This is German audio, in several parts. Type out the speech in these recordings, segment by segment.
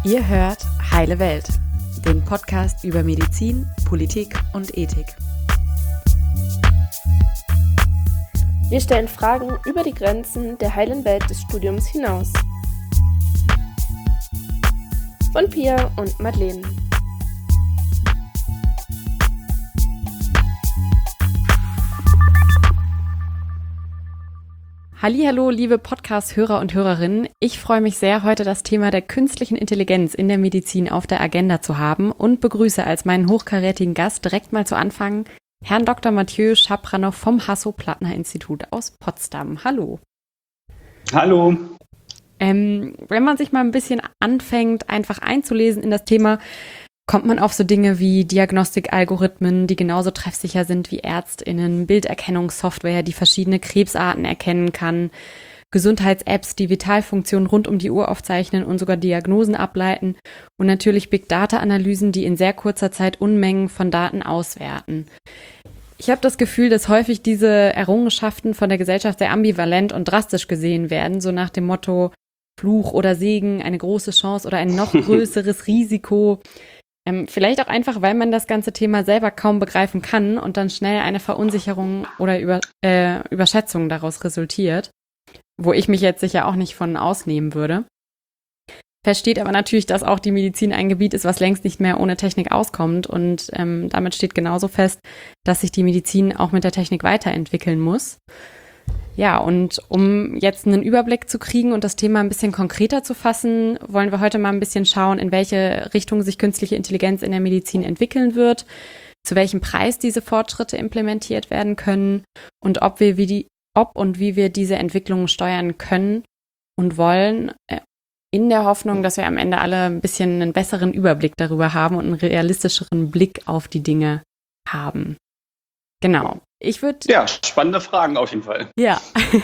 Ihr hört Heile Welt, den Podcast über Medizin, Politik und Ethik. Wir stellen Fragen über die Grenzen der heilen Welt des Studiums hinaus. Von Pia und Madeleine. Hallihallo, liebe Podcast-Hörer und Hörerinnen. Ich freue mich sehr, heute das Thema der künstlichen Intelligenz in der Medizin auf der Agenda zu haben und begrüße als meinen hochkarätigen Gast direkt mal zu Anfang Herrn Dr. Mathieu Chapranow vom Hasso-Plattner-Institut aus Potsdam. Hallo. Hallo. Wenn man sich mal ein bisschen anfängt, einfach einzulesen in das Thema, kommt man auf so Dinge wie Diagnostikalgorithmen, die genauso treffsicher sind wie ÄrztInnen, Bilderkennungssoftware, die verschiedene Krebsarten erkennen kann, Gesundheits-Apps, die Vitalfunktionen rund um die Uhr aufzeichnen und sogar Diagnosen ableiten und natürlich Big-Data-Analysen, die in sehr kurzer Zeit Unmengen von Daten auswerten. Ich habe das Gefühl, dass häufig diese Errungenschaften von der Gesellschaft sehr ambivalent und drastisch gesehen werden, so nach dem Motto Fluch oder Segen, eine große Chance oder ein noch größeres Risiko. Vielleicht auch einfach, weil man das ganze Thema selber kaum begreifen kann und dann schnell eine Verunsicherung oder Überschätzung daraus resultiert, wo ich mich jetzt sicher auch nicht von ausnehmen würde. Feststeht aber natürlich, dass auch die Medizin ein Gebiet ist, was längst nicht mehr ohne Technik auskommt und damit steht genauso fest, dass sich die Medizin auch mit der Technik weiterentwickeln muss. Ja, und um jetzt einen Überblick zu kriegen und das Thema ein bisschen konkreter zu fassen, wollen wir heute mal ein bisschen schauen, in welche Richtung sich künstliche Intelligenz in der Medizin entwickeln wird, zu welchem Preis diese Fortschritte implementiert werden können und ob und wie wir diese Entwicklungen steuern können und wollen, in der Hoffnung, dass wir am Ende alle ein bisschen einen besseren Überblick darüber haben und einen realistischeren Blick auf die Dinge haben. Genau. Ja, spannende Fragen auf jeden Fall. Ja,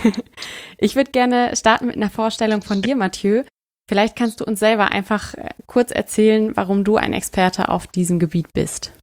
ich würde gerne starten mit einer Vorstellung von dir, Mathieu. Vielleicht kannst du uns selber einfach kurz erzählen, warum du ein Experte auf diesem Gebiet bist.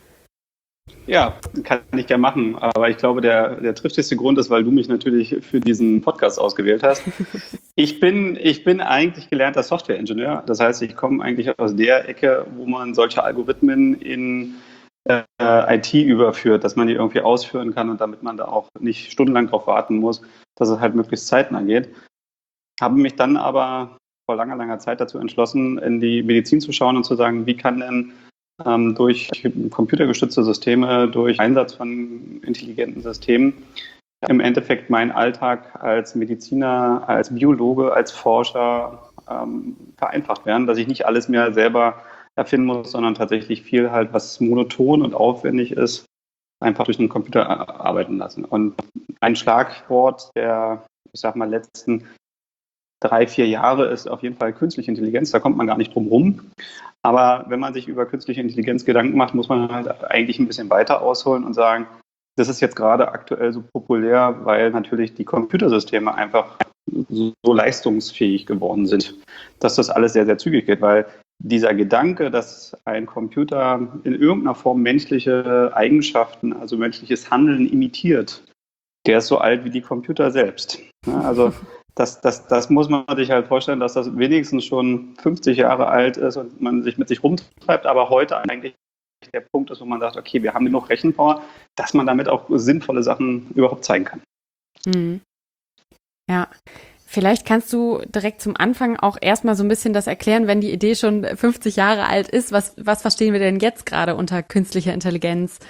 Ja, kann ich gerne machen, aber ich glaube, der triftigste Grund ist, weil du mich natürlich für diesen Podcast ausgewählt hast. Ich bin eigentlich gelernter Softwareingenieur, das heißt, ich komme eigentlich aus der Ecke, wo man solche Algorithmen in IT überführt, dass man die irgendwie ausführen kann und damit man da auch nicht stundenlang drauf warten muss, dass es halt möglichst zeitnah geht. Habe mich dann aber vor langer Zeit dazu entschlossen, in die Medizin zu schauen und zu sagen, wie kann denn durch computergestützte Systeme, durch Einsatz von intelligenten Systemen im Endeffekt mein Alltag als Mediziner, als Biologe, als Forscher vereinfacht werden, dass ich nicht alles mehr selber erfinden muss, sondern tatsächlich viel halt, was monoton und aufwendig ist, einfach durch den Computer arbeiten lassen. Und ein Schlagwort der, ich sag mal, letzten 3-4 Jahre ist auf jeden Fall künstliche Intelligenz. Da kommt man gar nicht drum rum. Aber wenn man sich über künstliche Intelligenz Gedanken macht, muss man halt eigentlich ein bisschen weiter ausholen und sagen, das ist jetzt gerade aktuell so populär, weil natürlich die Computersysteme einfach so leistungsfähig geworden sind, dass das alles sehr, sehr zügig geht, weil dieser Gedanke, dass ein Computer in irgendeiner Form menschliche Eigenschaften, also menschliches Handeln imitiert, der ist so alt wie die Computer selbst. Ja, also das muss man sich halt vorstellen, dass das wenigstens schon 50 Jahre alt ist und man sich mit sich rumtreibt, aber heute eigentlich der Punkt ist, wo man sagt, okay, wir haben genug Rechenpower, dass man damit auch sinnvolle Sachen überhaupt zeigen kann. Mhm. Ja. Vielleicht kannst du direkt zum Anfang auch erstmal so ein bisschen das erklären, wenn die Idee schon 50 Jahre alt ist. Was verstehen wir denn jetzt gerade unter künstlicher Intelligenz?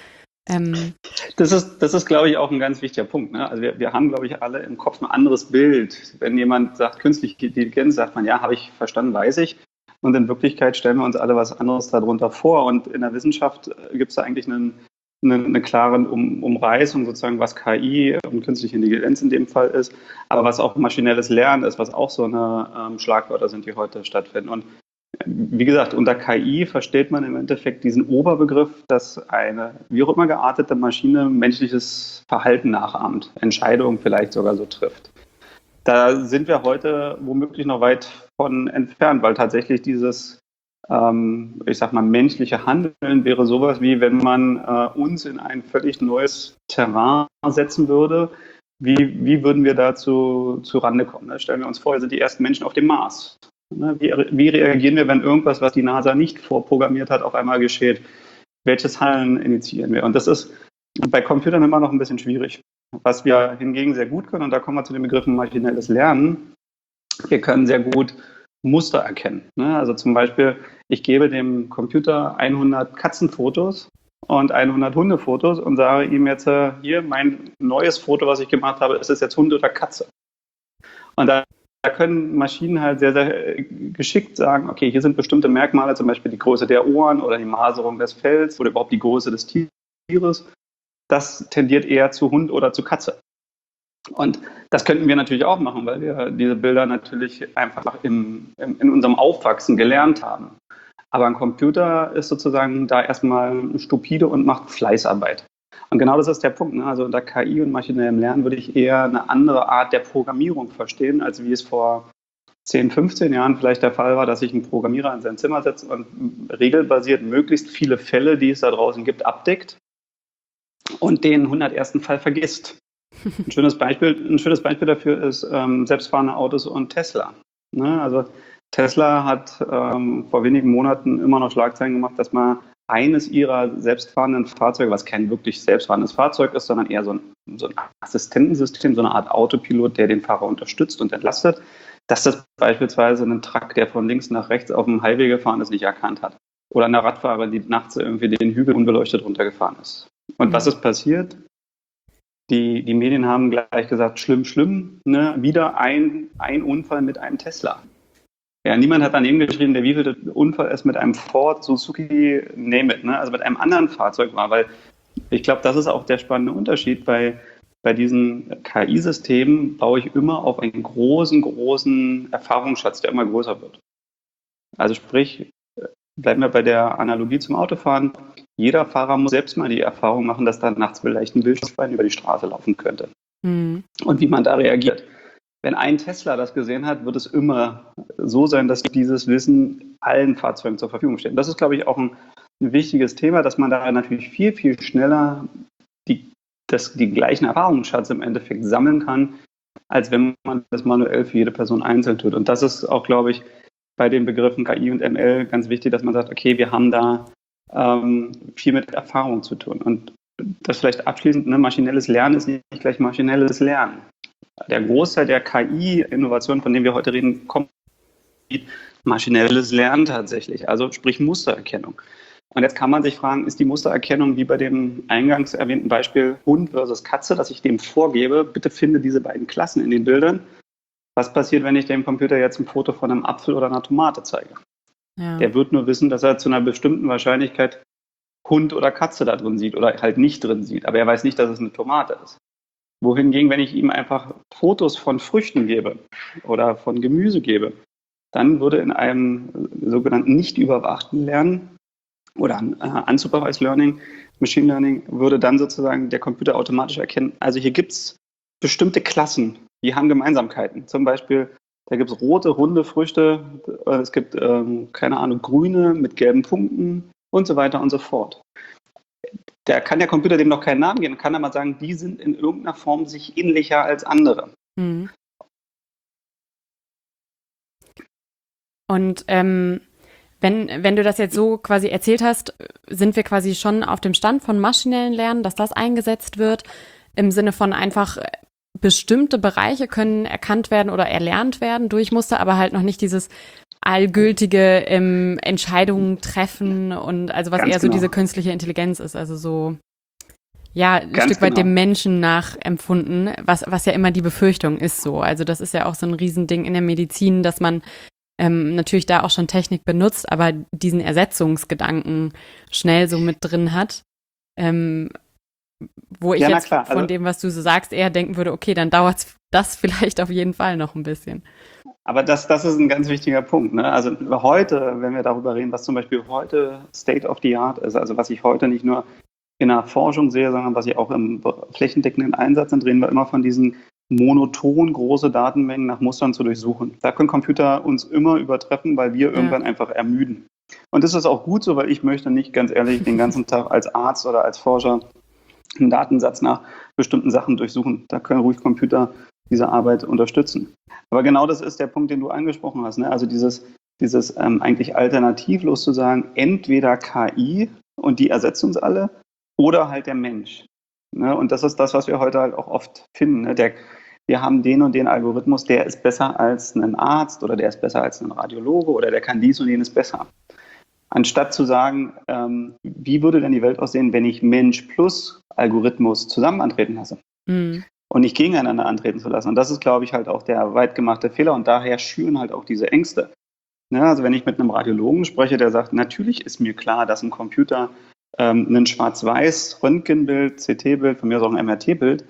Das ist, glaube ich, auch ein ganz wichtiger Punkt. Ne? Also wir haben, glaube ich, alle im Kopf ein anderes Bild. Wenn jemand sagt künstliche Intelligenz, sagt man, ja, habe ich verstanden, weiß ich. Und in Wirklichkeit stellen wir uns alle was anderes darunter vor. Und in der Wissenschaft gibt es da eigentlich eine klare Umreißung, sozusagen, was KI und künstliche Intelligenz in dem Fall ist, aber was auch maschinelles Lernen ist, was auch so eine Schlagwörter sind, die heute stattfinden. Und wie gesagt, unter KI versteht man im Endeffekt diesen Oberbegriff, dass eine wie auch immer geartete Maschine menschliches Verhalten nachahmt, Entscheidungen vielleicht sogar so trifft. Da sind wir heute womöglich noch weit von entfernt, weil tatsächlich dieses ich sag mal, menschliche Handeln wäre sowas wie, wenn man uns in ein völlig neues Terrain setzen würde. Wie würden wir dazu Rande kommen? Ne? Stellen wir uns vor, wir sind die ersten Menschen auf dem Mars. Ne? Wie reagieren wir, wenn irgendwas, was die NASA nicht vorprogrammiert hat, auf einmal geschieht? Welches Handeln initiieren wir? Und das ist bei Computern immer noch ein bisschen schwierig. Was wir hingegen sehr gut können, und da kommen wir zu den Begriffen maschinelles Lernen, wir können sehr gut Muster erkennen. Ne? Also zum Beispiel, ich gebe dem Computer 100 Katzenfotos und 100 Hundefotos und sage ihm jetzt, hier, mein neues Foto, was ich gemacht habe, ist es jetzt Hund oder Katze? Und da können Maschinen halt sehr, sehr geschickt sagen, okay, hier sind bestimmte Merkmale, zum Beispiel die Größe der Ohren oder die Maserung des Fells oder überhaupt die Größe des Tieres. Das tendiert eher zu Hund oder zu Katze. Und das könnten wir natürlich auch machen, weil wir diese Bilder natürlich einfach in unserem Aufwachsen gelernt haben. Aber ein Computer ist sozusagen da erstmal stupide und macht Fleißarbeit. Und genau das ist der Punkt. Ne? Also unter KI und maschinellem Lernen würde ich eher eine andere Art der Programmierung verstehen, als wie es vor 10, 15 Jahren vielleicht der Fall war, dass sich ein Programmierer in sein Zimmer setzt und regelbasiert möglichst viele Fälle, die es da draußen gibt, abdeckt und den 101. Fall vergisst. Ein schönes Beispiel dafür ist selbstfahrende Autos und Tesla. Ne? Also Tesla hat vor wenigen Monaten immer noch Schlagzeilen gemacht, dass man eines ihrer selbstfahrenden Fahrzeuge, was kein wirklich selbstfahrendes Fahrzeug ist, sondern eher so ein Assistentensystem, so eine Art Autopilot, der den Fahrer unterstützt und entlastet, dass das beispielsweise einen Truck, der von links nach rechts auf dem Highway gefahren ist, nicht erkannt hat. Oder eine Radfahrerin, die nachts irgendwie den Hügel unbeleuchtet runtergefahren ist. Und was ist passiert? Die Medien haben gleich gesagt, schlimm, ne? Wieder ein Unfall mit einem Tesla. Ja, niemand hat daneben geschrieben, der wievielte Unfall es mit einem Ford, Suzuki, name it, ne? Also mit einem anderen Fahrzeug war, weil ich glaube, das ist auch der spannende Unterschied. Bei diesen KI-Systemen baue ich immer auf einen großen Erfahrungsschatz, der immer größer wird. Also sprich, bleiben wir bei der Analogie zum Autofahren. Jeder Fahrer muss selbst mal die Erfahrung machen, dass da nachts vielleicht ein Wildschwein über die Straße laufen könnte. Und wie man da reagiert. Wenn ein Tesla das gesehen hat, wird es immer so sein, dass dieses Wissen allen Fahrzeugen zur Verfügung steht. Das ist, glaube ich, auch ein wichtiges Thema, dass man da natürlich viel schneller die gleichen Erfahrungsschatz im Endeffekt sammeln kann, als wenn man das manuell für jede Person einzeln tut. Und das ist auch, glaube ich, bei den Begriffen KI und ML ganz wichtig, dass man sagt, okay, wir haben da viel mit Erfahrung zu tun. Und das vielleicht abschließend, ne, maschinelles Lernen ist nicht gleich maschinelles Lernen. Der Großteil der KI-Innovationen, von denen wir heute reden, kommt maschinelles Lernen tatsächlich, also sprich Mustererkennung. Und jetzt kann man sich fragen, ist die Mustererkennung wie bei dem eingangs erwähnten Beispiel Hund versus Katze, dass ich dem vorgebe, bitte finde diese beiden Klassen in den Bildern. Was passiert, wenn ich dem Computer jetzt ein Foto von einem Apfel oder einer Tomate zeige? Ja. Der wird nur wissen, dass er zu einer bestimmten Wahrscheinlichkeit Hund oder Katze da drin sieht oder halt nicht drin sieht. Aber er weiß nicht, dass es eine Tomate ist. Wohingegen, wenn ich ihm einfach Fotos von Früchten gebe oder von Gemüse gebe, dann würde in einem sogenannten nicht überwachten Lernen oder Unsupervised Learning, Machine Learning, würde dann sozusagen der Computer automatisch erkennen, also hier gibt es bestimmte Klassen, die haben Gemeinsamkeiten. Zum Beispiel, da gibt es rote, runde Früchte, es gibt, keine Ahnung, grüne mit gelben Punkten und so weiter und so fort. Da kann der Computer dem noch keinen Namen geben, kann aber sagen, die sind in irgendeiner Form sich ähnlicher als andere. Mhm. Und wenn du das jetzt so quasi erzählt hast, sind wir quasi schon auf dem Stand von maschinellen Lernen, dass das eingesetzt wird, im Sinne von einfach bestimmte Bereiche können erkannt werden oder erlernt werden durch Muster, aber halt noch nicht dieses allgültige Entscheidungen treffen und also was ganz eher so diese künstliche Intelligenz ist, also so ein ganz Stück weit dem Menschen nachempfunden, was ja immer die Befürchtung ist so. Also das ist ja auch so ein Riesending in der Medizin, dass man natürlich da auch schon Technik benutzt, aber diesen Ersetzungsgedanken schnell so mit drin hat, wo ich jetzt von dem, was du so sagst, eher denken würde, okay, dann dauert das vielleicht auf jeden Fall noch ein bisschen. Aber das ist ein ganz wichtiger Punkt. Ne? Also heute, wenn wir darüber reden, was zum Beispiel heute State of the Art ist, also was ich heute nicht nur in der Forschung sehe, sondern was ich auch im flächendeckenden Einsatz sind, reden wir immer von diesen monoton große Datenmengen nach Mustern zu durchsuchen. Da können Computer uns immer übertreffen, weil wir irgendwann einfach ermüden. Und das ist auch gut so, weil ich möchte nicht, ganz ehrlich, den ganzen Tag als Arzt oder als Forscher einen Datensatz nach bestimmten Sachen durchsuchen. Da können ruhig Computer diese Arbeit unterstützen. Aber genau das ist der Punkt, den du angesprochen hast. Ne? Also dieses eigentlich alternativlos zu sagen, entweder KI und die ersetzt uns alle oder halt der Mensch. Ne? Und das ist das, was wir heute halt auch oft finden. Ne? Wir haben den und den Algorithmus, der ist besser als ein Arzt oder der ist besser als ein Radiologe oder der kann dies und jenes besser. Anstatt zu sagen, wie würde denn die Welt aussehen, wenn ich Mensch plus Algorithmus zusammen antreten lasse und nicht gegeneinander antreten zu lassen. Und das ist, glaube ich, halt auch der weit gemachte Fehler und daher schüren halt auch diese Ängste. Ja, also wenn ich mit einem Radiologen spreche, der sagt, natürlich ist mir klar, dass ein Computer ein schwarz-weiß Röntgenbild, CT-Bild, von mir aus auch ein MRT-Bild,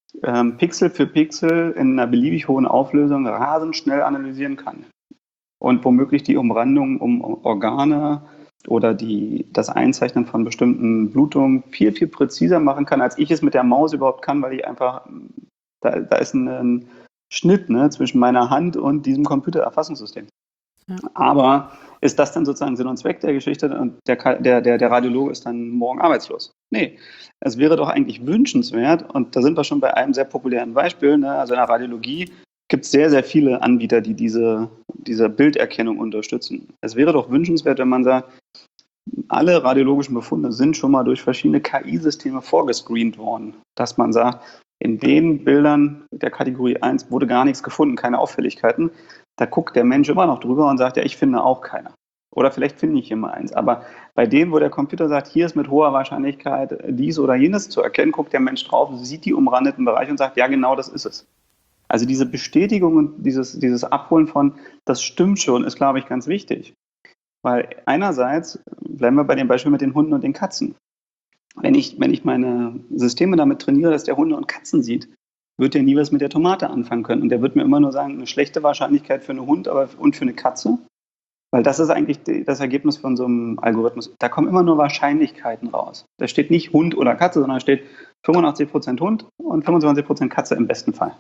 Pixel für Pixel in einer beliebig hohen Auflösung rasend schnell analysieren kann. Und womöglich die Umrandung um Organe oder das Einzeichnen von bestimmten Blutungen viel, viel präziser machen kann, als ich es mit der Maus überhaupt kann, weil ich einfach, da ist ein Schnitt, ne, zwischen meiner Hand und diesem Computererfassungssystem. Ja. Aber ist das dann sozusagen Sinn und Zweck der Geschichte und der Radiologe ist dann morgen arbeitslos? Nee, es wäre doch eigentlich wünschenswert und da sind wir schon bei einem sehr populären Beispiel, ne, also in der Radiologie gibt es sehr, sehr viele Anbieter, die diese Bilderkennung unterstützen. Es wäre doch wünschenswert, wenn man sagt, alle radiologischen Befunde sind schon mal durch verschiedene KI-Systeme vorgescreent worden, dass man sagt, in den Bildern der Kategorie 1 wurde gar nichts gefunden, keine Auffälligkeiten. Da guckt der Mensch immer noch drüber und sagt, ja, ich finde auch keine. Oder vielleicht finde ich hier mal eins. Aber bei denen, wo der Computer sagt, hier ist mit hoher Wahrscheinlichkeit dies oder jenes zu erkennen, guckt der Mensch drauf, sieht die umrandeten Bereiche und sagt, ja, genau das ist es. Also diese Bestätigung und dieses Abholen von, das stimmt schon, ist, glaube ich, ganz wichtig. Weil einerseits, bleiben wir bei dem Beispiel mit den Hunden und den Katzen. Wenn ich meine Systeme damit trainiere, dass der Hunde und Katzen sieht, wird der nie was mit der Tomate anfangen können. Und der wird mir immer nur sagen, eine schlechte Wahrscheinlichkeit für einen Hund und für eine Katze. Weil das ist eigentlich das Ergebnis von so einem Algorithmus. Da kommen immer nur Wahrscheinlichkeiten raus. Da steht nicht Hund oder Katze, sondern da steht 85% Hund und 25% Katze im besten Fall.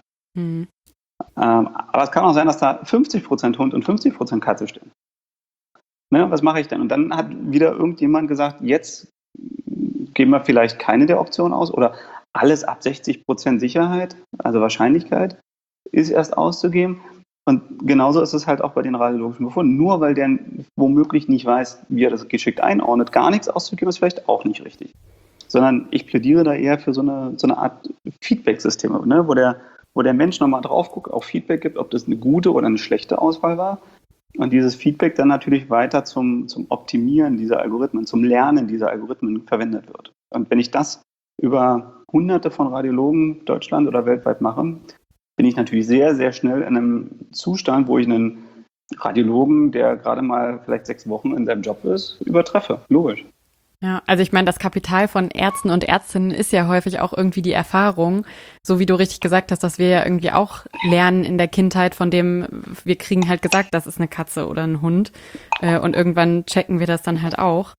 Aber es kann auch sein, dass da 50% Hund und 50% Katze stehen. Ne, was mache ich denn? Und dann hat wieder irgendjemand gesagt, jetzt geben wir vielleicht keine der Optionen aus oder alles ab 60% Sicherheit, also Wahrscheinlichkeit, ist erst auszugeben. Und genauso ist es halt auch bei den radiologischen Befunden. Nur weil der womöglich nicht weiß, wie er das geschickt einordnet, gar nichts auszugeben, ist vielleicht auch nicht richtig. Sondern ich plädiere da eher für so eine Art Feedback-System, ne, wo der Mensch nochmal drauf guckt, auch Feedback gibt, ob das eine gute oder eine schlechte Auswahl war. Und dieses Feedback dann natürlich weiter zum Optimieren dieser Algorithmen, zum Lernen dieser Algorithmen verwendet wird. Und wenn ich das über Hunderte von Radiologen Deutschland oder weltweit mache, bin ich natürlich sehr, sehr schnell in einem Zustand, wo ich einen Radiologen, der gerade mal vielleicht 6 Wochen in seinem Job ist, übertreffe. Logisch. Ja, also ich meine, das Kapital von Ärzten und Ärztinnen ist ja häufig auch irgendwie die Erfahrung, so wie du richtig gesagt hast, dass wir ja irgendwie auch lernen in der Kindheit, von dem wir kriegen halt gesagt, das ist eine Katze oder ein Hund und irgendwann checken wir das dann halt auch.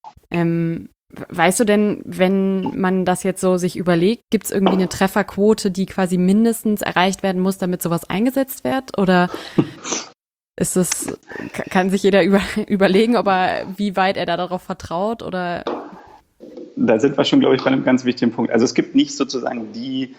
Weißt du denn, wenn man das jetzt so sich überlegt, gibt es irgendwie eine Trefferquote, die quasi mindestens erreicht werden muss, damit sowas eingesetzt wird? Oder kann sich jeder überlegen, wie weit er da darauf vertraut? Oder? Da sind wir schon, glaube ich, bei einem ganz wichtigen Punkt. Also es gibt nicht sozusagen die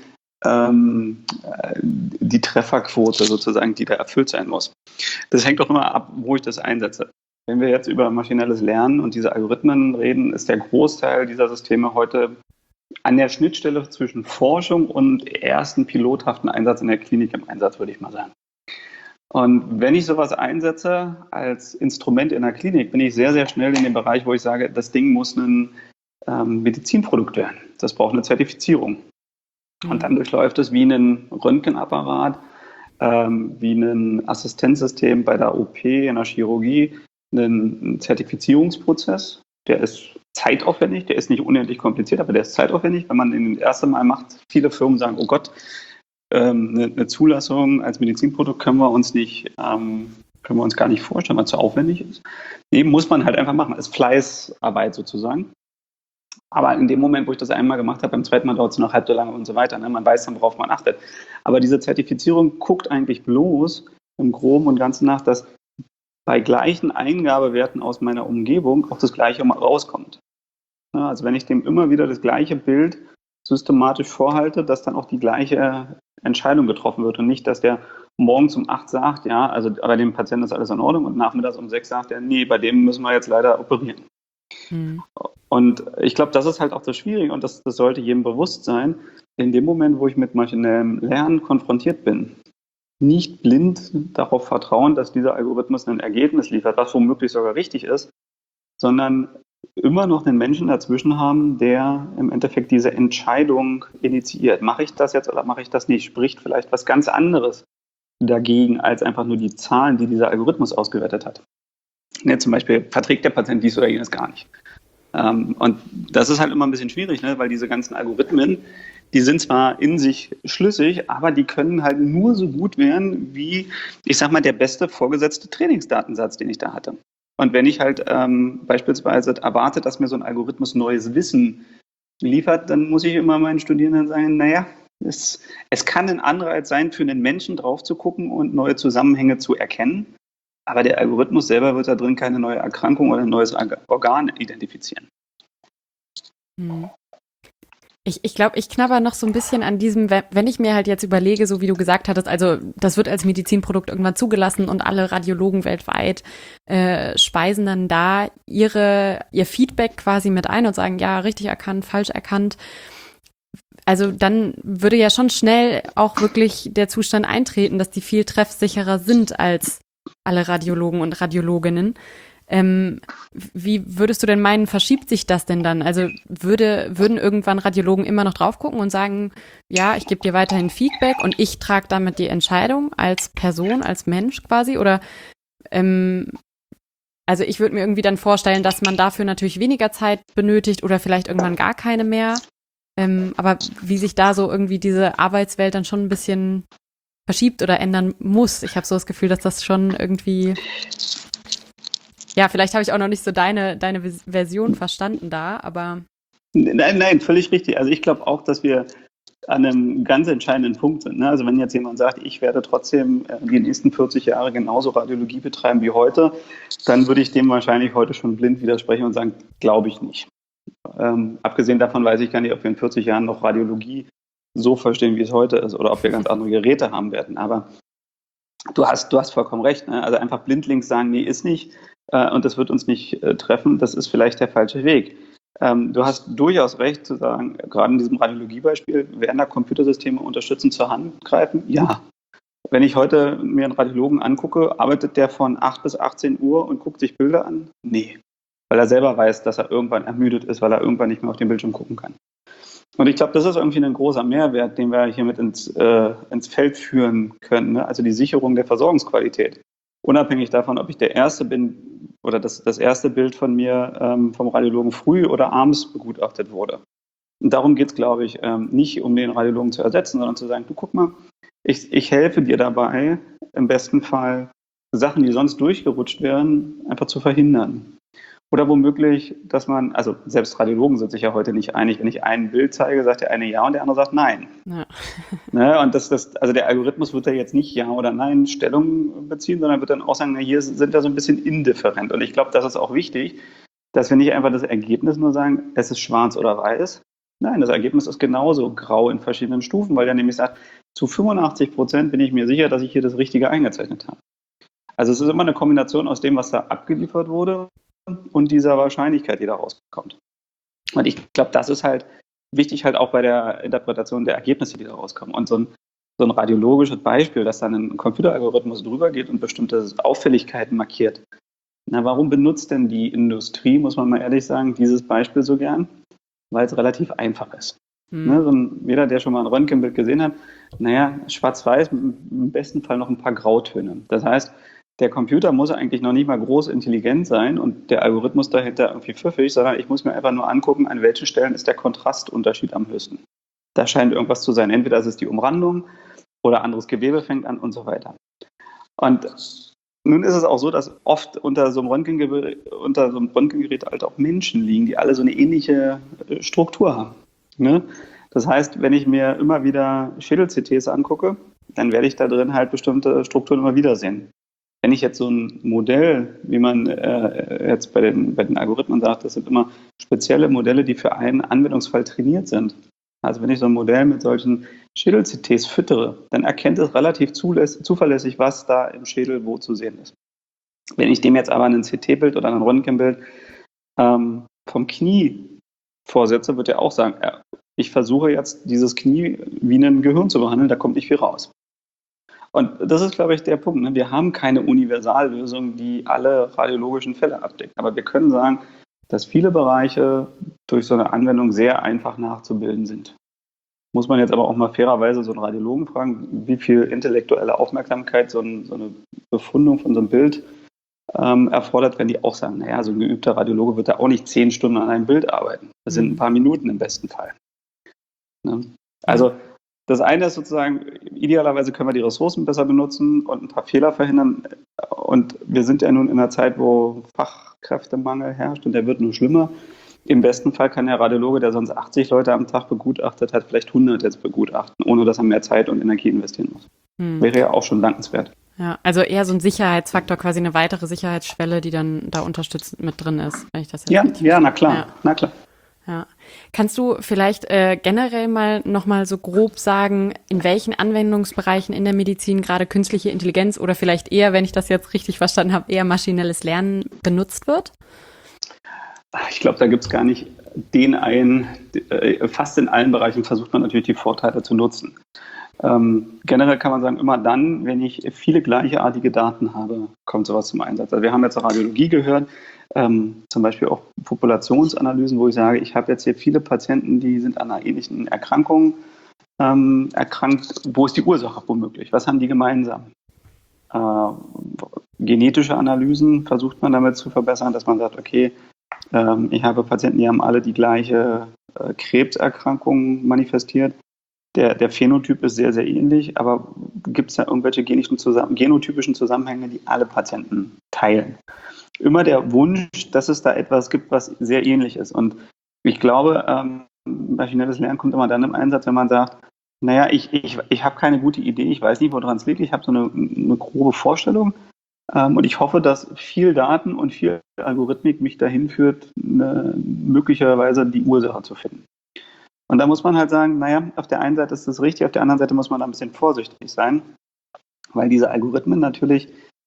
Trefferquote sozusagen, die da erfüllt sein muss. Das hängt doch immer ab, wo ich das einsetze. Wenn wir jetzt über maschinelles Lernen und diese Algorithmen reden, ist der Großteil dieser Systeme heute an der Schnittstelle zwischen Forschung und ersten pilothaften Einsatz in der Klinik im Einsatz, würde ich mal sagen. Und wenn ich sowas einsetze als Instrument in der Klinik, bin ich sehr, sehr schnell in dem Bereich, wo ich sage, das Ding muss ein Medizinprodukt werden. Das braucht eine Zertifizierung. Und dann durchläuft es wie ein Röntgenapparat, wie ein Assistenzsystem bei der OP, in der Chirurgie, einen Zertifizierungsprozess. Der ist zeitaufwendig, der ist nicht unendlich kompliziert, aber der ist zeitaufwendig. Wenn man den das erste Mal macht, viele Firmen sagen, oh Gott, eine Zulassung als Medizinprodukt können wir uns gar nicht vorstellen, weil es zu aufwendig ist. Nee, muss man halt einfach machen. Das ist Fleißarbeit sozusagen. Aber in dem Moment, wo ich das einmal gemacht habe, beim zweiten Mal dauert es noch halb so lange und so weiter. Ne? Man weiß dann, worauf man achtet. Aber diese Zertifizierung guckt eigentlich bloß im Groben und Ganzen nach, dass bei gleichen Eingabewerten aus meiner Umgebung auch das Gleiche rauskommt. Ja, also wenn ich dem immer wieder das gleiche Bild systematisch vorhalte, dass dann auch die gleiche Entscheidung getroffen wird und nicht, dass der morgens um 8 sagt, ja, also bei dem Patienten ist alles in Ordnung und nachmittags um 6 sagt er, nee, bei dem müssen wir jetzt leider operieren. Mhm. Und ich glaube, das ist halt auch das Schwierige und das sollte jedem bewusst sein, in dem Moment, wo ich mit maschinellem Lernen konfrontiert bin, nicht blind darauf vertrauen, dass dieser Algorithmus ein Ergebnis liefert, was womöglich sogar richtig ist, sondern immer noch einen Menschen dazwischen haben, der im Endeffekt diese Entscheidung initiiert. Mache ich das jetzt oder mache ich das nicht? Spricht vielleicht was ganz anderes dagegen, als einfach nur die Zahlen, die dieser Algorithmus ausgewertet hat. Ja, zum Beispiel verträgt der Patient dies oder jenes gar nicht. Und das ist halt immer ein bisschen schwierig, ne? Weil diese ganzen Algorithmen, die sind zwar in sich schlüssig, aber die können halt nur so gut werden, wie, ich sag mal, der beste vorgesetzte Trainingsdatensatz, den ich da hatte. Und wenn ich halt beispielsweise erwarte, dass mir so ein Algorithmus neues Wissen liefert, dann muss ich immer meinen Studierenden sagen, naja, es kann ein Anreiz sein, für einen Menschen drauf zu gucken und neue Zusammenhänge zu erkennen. Aber der Algorithmus selber wird da drin keine neue Erkrankung oder ein neues Organ identifizieren. Ich glaube, ich knabber noch so ein bisschen an diesem, wenn ich mir halt jetzt überlege, so wie du gesagt hattest, also das wird als Medizinprodukt irgendwann zugelassen und alle Radiologen weltweit speisen dann da ihr Feedback quasi mit ein und sagen, ja, richtig erkannt, falsch erkannt. Also dann würde ja schon schnell auch wirklich der Zustand eintreten, dass die viel treffsicherer sind als alle Radiologen und Radiologinnen. Wie würdest du denn meinen, verschiebt sich das denn dann? Also würden irgendwann Radiologen immer noch drauf gucken und sagen, ja, ich gebe dir weiterhin Feedback und ich trage damit die Entscheidung als Person, als Mensch quasi? Oder also ich würde mir irgendwie dann vorstellen, dass man dafür natürlich weniger Zeit benötigt oder vielleicht irgendwann gar keine mehr. Aber wie sich da so irgendwie diese Arbeitswelt dann schon ein bisschen verschiebt oder ändern muss. Ich habe so das Gefühl, dass das schon irgendwie, ja, vielleicht habe ich auch noch nicht so deine Version verstanden da, aber. Nein, völlig richtig. Also ich glaube auch, dass wir an einem ganz entscheidenden Punkt sind. Ne? Also wenn jetzt jemand sagt, ich werde trotzdem die nächsten 40 Jahre genauso Radiologie betreiben wie heute, dann würde ich dem wahrscheinlich heute schon blind widersprechen und sagen, glaube ich nicht. Abgesehen davon weiß ich gar nicht, ob wir in 40 Jahren noch Radiologie so verstehen, wie es heute ist, oder ob wir ganz andere Geräte haben werden. Aber du hast vollkommen recht. Ne? Also einfach blindlings sagen, nee, ist nicht und das wird uns nicht treffen, das ist vielleicht der falsche Weg. Du hast durchaus recht zu sagen, gerade in diesem Radiologiebeispiel, werden da Computersysteme unterstützend zur Hand greifen? Ja. Wenn ich heute mir einen Radiologen angucke, arbeitet der von 8 bis 18 Uhr und guckt sich Bilder an? Nee. Weil er selber weiß, dass er irgendwann ermüdet ist, weil er irgendwann nicht mehr auf den Bildschirm gucken kann. Und ich glaube, das ist irgendwie ein großer Mehrwert, den wir hiermit ins Feld führen können. Ne? Also die Sicherung der Versorgungsqualität. Unabhängig davon, ob ich der Erste bin oder das erste Bild von mir vom Radiologen früh oder abends begutachtet wurde. Und darum geht es, glaube ich, nicht um den Radiologen zu ersetzen, sondern zu sagen, du guck mal, ich helfe dir dabei, im besten Fall Sachen, die sonst durchgerutscht wären, einfach zu verhindern. Oder womöglich, dass man, also selbst Radiologen sind sich ja heute nicht einig, wenn ich ein Bild zeige, sagt der eine ja und der andere sagt nein. Ja. Ne, und also der Algorithmus wird da jetzt nicht ja oder nein Stellung beziehen, sondern wird dann auch sagen, na, hier sind wir so ein bisschen indifferent. Und ich glaube, das ist auch wichtig, dass wir nicht einfach das Ergebnis nur sagen, es ist schwarz oder weiß. Nein, das Ergebnis ist genauso grau in verschiedenen Stufen, weil der nämlich sagt, zu 85% bin ich mir sicher, dass ich hier das Richtige eingezeichnet habe. Also es ist immer eine Kombination aus dem, was da abgeliefert wurde, und dieser Wahrscheinlichkeit, die da rauskommt. Und ich glaube, das ist halt wichtig halt auch bei der Interpretation der Ergebnisse, die da rauskommen. Und so ein radiologisches Beispiel, dass dann ein Computeralgorithmus drüber geht und bestimmte Auffälligkeiten markiert. Na, warum benutzt denn die Industrie, muss man mal ehrlich sagen, dieses Beispiel so gern? Weil es relativ einfach ist. Ne, jeder, der schon mal ein Röntgenbild gesehen hat, naja, schwarz-weiß, im besten Fall noch ein paar Grautöne. Das heißt, der Computer muss eigentlich noch nicht mal groß intelligent sein und der Algorithmus dahinter irgendwie pfiffig, sondern ich muss mir einfach nur angucken, an welchen Stellen ist der Kontrastunterschied am höchsten. Da scheint irgendwas zu sein. Entweder ist es die Umrandung oder anderes Gewebe fängt an und so weiter. Und nun ist es auch so, dass oft unter so einem Röntgengerät halt auch Menschen liegen, die alle so eine ähnliche Struktur haben. Ne? Das heißt, wenn ich mir immer wieder Schädel-CTs angucke, dann werde ich da drin halt bestimmte Strukturen immer wieder sehen. Wenn ich jetzt so ein Modell, wie man jetzt bei den Algorithmen sagt, das sind immer spezielle Modelle, die für einen Anwendungsfall trainiert sind. Also wenn ich so ein Modell mit solchen Schädel-CTs füttere, dann erkennt es relativ zuverlässig, was da im Schädel wo zu sehen ist. Wenn ich dem jetzt aber ein CT-Bild oder ein Röntgenbild vom Knie vorsetze, wird er auch sagen, ich versuche jetzt dieses Knie wie ein Gehirn zu behandeln, da kommt nicht viel raus. Und das ist, glaube ich, der Punkt. Ne? Wir haben keine Universallösung, die alle radiologischen Fälle abdeckt. Aber wir können sagen, dass viele Bereiche durch so eine Anwendung sehr einfach nachzubilden sind. Muss man jetzt aber auch mal fairerweise so einen Radiologen fragen, wie viel intellektuelle Aufmerksamkeit so eine Befundung von so einem Bild erfordert, wenn die auch sagen, naja, so ein geübter Radiologe wird da auch nicht 10 Stunden an einem Bild arbeiten. Das sind ein paar Minuten im besten Fall. Ne? Also das eine ist sozusagen, idealerweise können wir die Ressourcen besser benutzen und ein paar Fehler verhindern. Und wir sind ja nun in einer Zeit, wo Fachkräftemangel herrscht und der wird nur schlimmer. Im besten Fall kann der Radiologe, der sonst 80 Leute am Tag begutachtet hat, vielleicht 100 jetzt begutachten, ohne dass er mehr Zeit und Energie investieren muss. Wäre ja auch schon dankenswert. Ja, also eher so ein Sicherheitsfaktor, quasi eine weitere Sicherheitsschwelle, die dann da unterstützend mit drin ist, wenn ich das jetzt richtig verstehe. Na klar, na klar. Ja. Kannst du vielleicht generell nochmal so grob sagen, in welchen Anwendungsbereichen in der Medizin gerade künstliche Intelligenz oder vielleicht eher, wenn ich das jetzt richtig verstanden habe, eher maschinelles Lernen benutzt wird? Ich glaube, da gibt es gar nicht den einen. Fast in allen Bereichen versucht man natürlich die Vorteile zu nutzen. Generell kann man sagen, immer dann, wenn ich viele gleichartige Daten habe, kommt sowas zum Einsatz. Also wir haben jetzt Radiologie gehört, zum Beispiel auch Populationsanalysen, wo ich sage, ich habe jetzt hier viele Patienten, die sind an einer ähnlichen Erkrankung erkrankt. Wo ist die Ursache womöglich? Was haben die gemeinsam? Genetische Analysen versucht man damit zu verbessern, dass man sagt, okay, ich habe Patienten, die haben alle die gleiche Krebserkrankung manifestiert. Der Phänotyp ist sehr, sehr ähnlich, aber gibt es da irgendwelche genotypischen Zusammenhänge, die alle Patienten teilen? Immer der Wunsch, dass es da etwas gibt, was sehr ähnlich ist. Und ich glaube, maschinelles Lernen kommt immer dann im Einsatz, wenn man sagt, naja, ich habe keine gute Idee, ich weiß nicht, woran es liegt, ich habe so eine grobe Vorstellung und ich hoffe, dass viel Daten und viel Algorithmik mich dahin führt, möglicherweise die Ursache zu finden. Und da muss man halt sagen, naja, auf der einen Seite ist das richtig, auf der anderen Seite muss man da ein bisschen vorsichtig sein, weil diese Algorithmen natürlich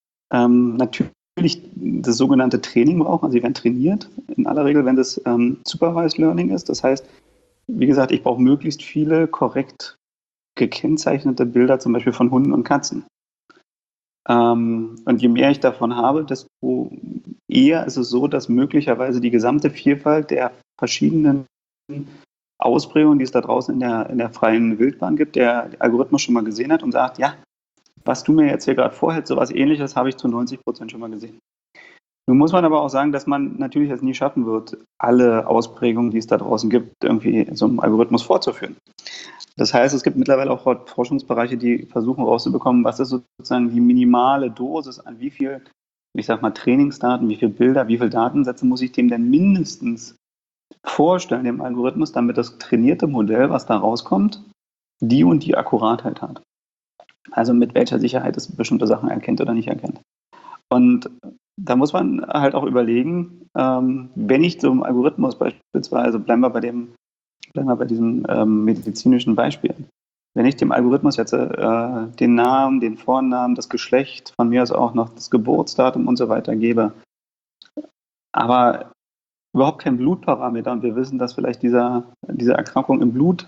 das sogenannte Training brauchen, also sie werden trainiert, in aller Regel, wenn das Supervised Learning ist. Das heißt, wie gesagt, ich brauche möglichst viele korrekt gekennzeichnete Bilder, zum Beispiel von Hunden und Katzen. Und je mehr ich davon habe, desto eher ist es so, dass möglicherweise die gesamte Vielfalt der verschiedenen Ausprägungen, die es da draußen in der freien Wildbahn gibt, der Algorithmus schon mal gesehen hat und sagt, ja, was du mir jetzt hier gerade vorhältst, sowas Ähnliches habe ich zu 90% schon mal gesehen. Nun muss man aber auch sagen, dass man natürlich es nie schaffen wird, alle Ausprägungen, die es da draußen gibt, irgendwie so einem Algorithmus vorzuführen. Das heißt, es gibt mittlerweile auch Forschungsbereiche, die versuchen rauszubekommen, was ist sozusagen die minimale Dosis an wie viel, ich sag mal, Trainingsdaten, wie viele Bilder, wie viele Datensätze muss ich dem denn mindestens vorstellen, dem Algorithmus, damit das trainierte Modell, was da rauskommt, die und die Akkuratheit hat. Also mit welcher Sicherheit es bestimmte Sachen erkennt oder nicht erkennt. Und da muss man halt auch überlegen, wenn ich zum Algorithmus beispielsweise, bleiben wir bei diesem medizinischen Beispiel, wenn ich dem Algorithmus jetzt den Namen, den Vornamen, das Geschlecht, von mir aus auch noch das Geburtsdatum und so weiter gebe, aber überhaupt kein Blutparameter und wir wissen, dass vielleicht diese Erkrankung im Blut